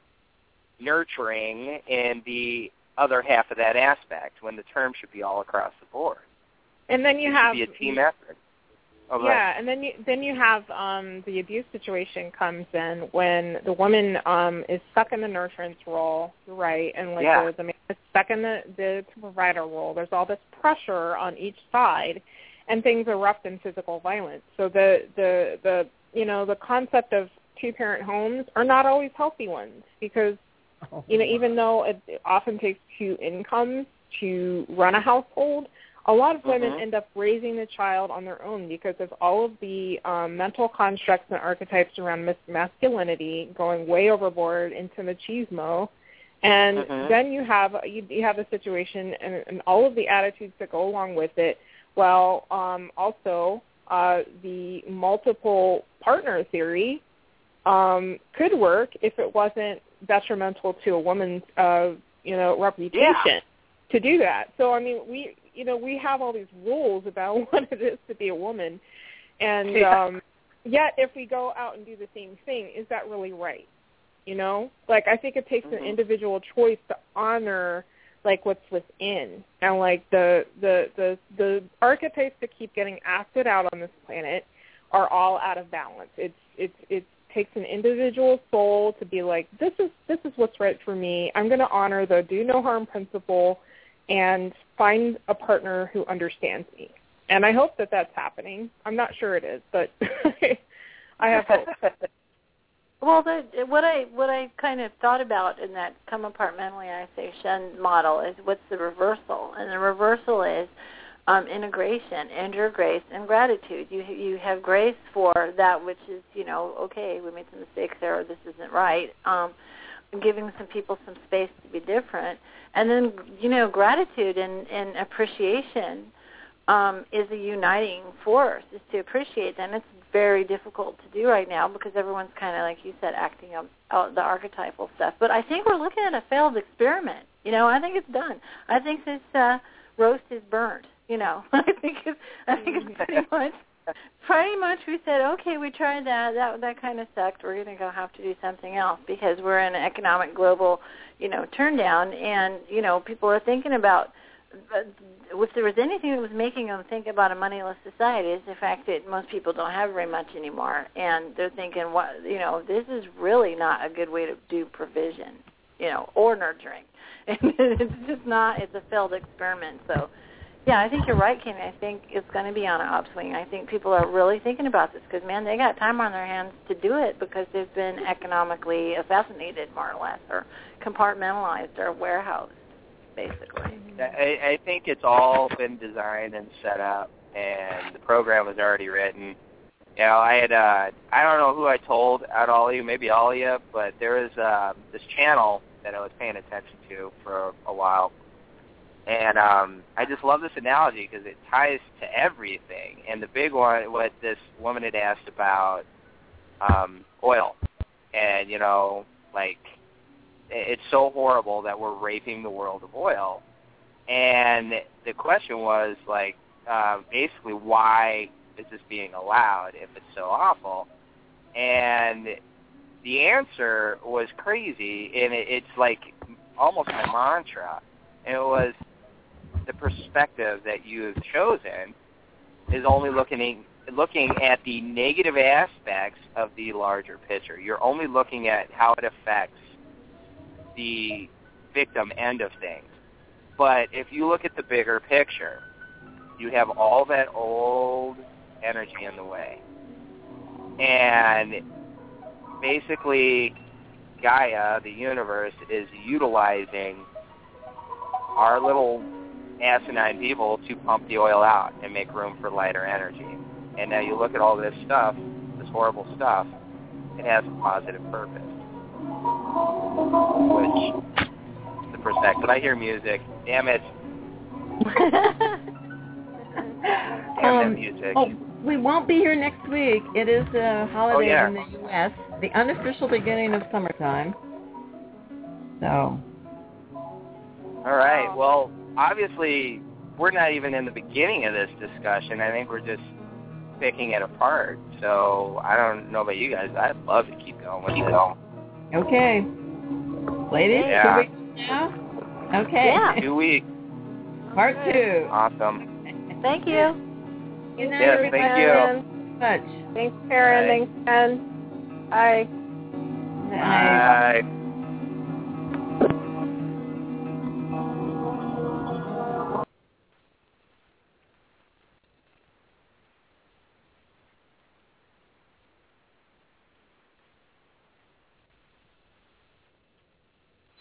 nurturing in the other half of that aspect when the term should be all across the board. And then you it have should be a team effort. Oh, yeah, right. and then you then you have um, the abuse situation comes in when the woman um, is stuck in the nurturance role, right, and like yeah. the, the man is stuck in the, the provider role. There's all this pressure on each side, and things erupt in physical violence. So the the the you know the concept of two-parent homes are not always healthy ones because oh, you know wow. even though it often takes two incomes to run a household. A lot of women mm-hmm. end up raising the child on their own because of all of the um, mental constructs and archetypes around mas- masculinity going way overboard into machismo, and mm-hmm. then you have you, you have a situation and, and all of the attitudes that go along with it. Well, um, also uh, the multiple partner theory um, could work if it wasn't detrimental to a woman's uh, you know reputation yeah. to do that. So I mean we. You know, we have all these rules about what it is to be a woman, and yeah. um, yet if we go out and do the same thing, is that really right? You know, like I think it takes mm-hmm. an individual choice to honor like what's within, and like the the the the archetypes that keep getting acted out on this planet are all out of balance. It's it's it takes an individual soul to be like, this is this is what's right for me. I'm going to honor the do no harm principle and find a partner who understands me. And I hope that that's happening. I'm not sure it is, but I have hope. Well, the, what I what I kind of thought about in that compartmentalization model is what's the reversal, and the reversal is um, integration, inner grace, and gratitude. You you have grace for that which is, you know, okay, we made some mistakes there, or this isn't right. Um, giving some people some space to be different. And then, you know, gratitude and, and appreciation um, is a uniting force, is to appreciate. And it's very difficult to do right now because everyone's kind of, like you said, acting out, out the archetypal stuff. But I think we're looking at a failed experiment. You know, I think it's done. I think this uh, roast is burnt. You know, I think it's, I think it's pretty much... Pretty much we said, okay, we tried that. That that kind of sucked. We're going to go have to do something else because we're in an economic global, you know, turndown. And, you know, people are thinking about, uh, if there was anything that was making them think about a moneyless society, is the fact that most people don't have very much anymore. And they're thinking, what, you know, this is really not a good way to do provision, you know, or nurturing. And it's just not, it's a failed experiment. So, yeah, I think you're right, Kenny. I think it's going to be on an upswing. I think people are really thinking about this because, man, they got time on their hands to do it because they've been economically assassinated, more or less, or compartmentalized or warehoused, basically. I, I think it's all been designed and set up, and the program was already written. You know, I had, uh, I don't know who I told out all of you, maybe all of you, but there was uh, this channel that I was paying attention to for a while. And um, I just love this analogy because it ties to everything. And the big one, what this woman had asked about um, oil. And, you know, like, it's so horrible that we're raping the world of oil. And the question was, like, uh, basically, why is this being allowed if it's so awful? And the answer was crazy, and it, it's like almost my mantra. And it was, the perspective that you have chosen is only looking looking at the negative aspects of the larger picture. You're only looking at how it affects the victim end of things. But if you look at the bigger picture, you have all that old energy in the way. And basically, Gaia, the universe, is utilizing our little asinine people to pump the oil out and make room for lighter energy. And now you look at all this stuff, this horrible stuff, it has a positive purpose. Which, the perspective. I hear music. Damn it. Damn um, that music. Oh, we won't be here next week. It is a holiday oh, yeah. in the U S, the unofficial beginning of summertime. So... All right. Well, obviously, we're not even in the beginning of this discussion. I think we're just picking it apart. So I don't know about you guys. I'd love to keep going with it. Okay. Ladies, Yeah. two weeks now? Okay. Yeah. Two weeks. Part two. Awesome. Thank you. Good night, Yes, everybody. thank you. Much. Thanks, Karen. Bye. Thanks, Ken. Bye. Bye. Bye.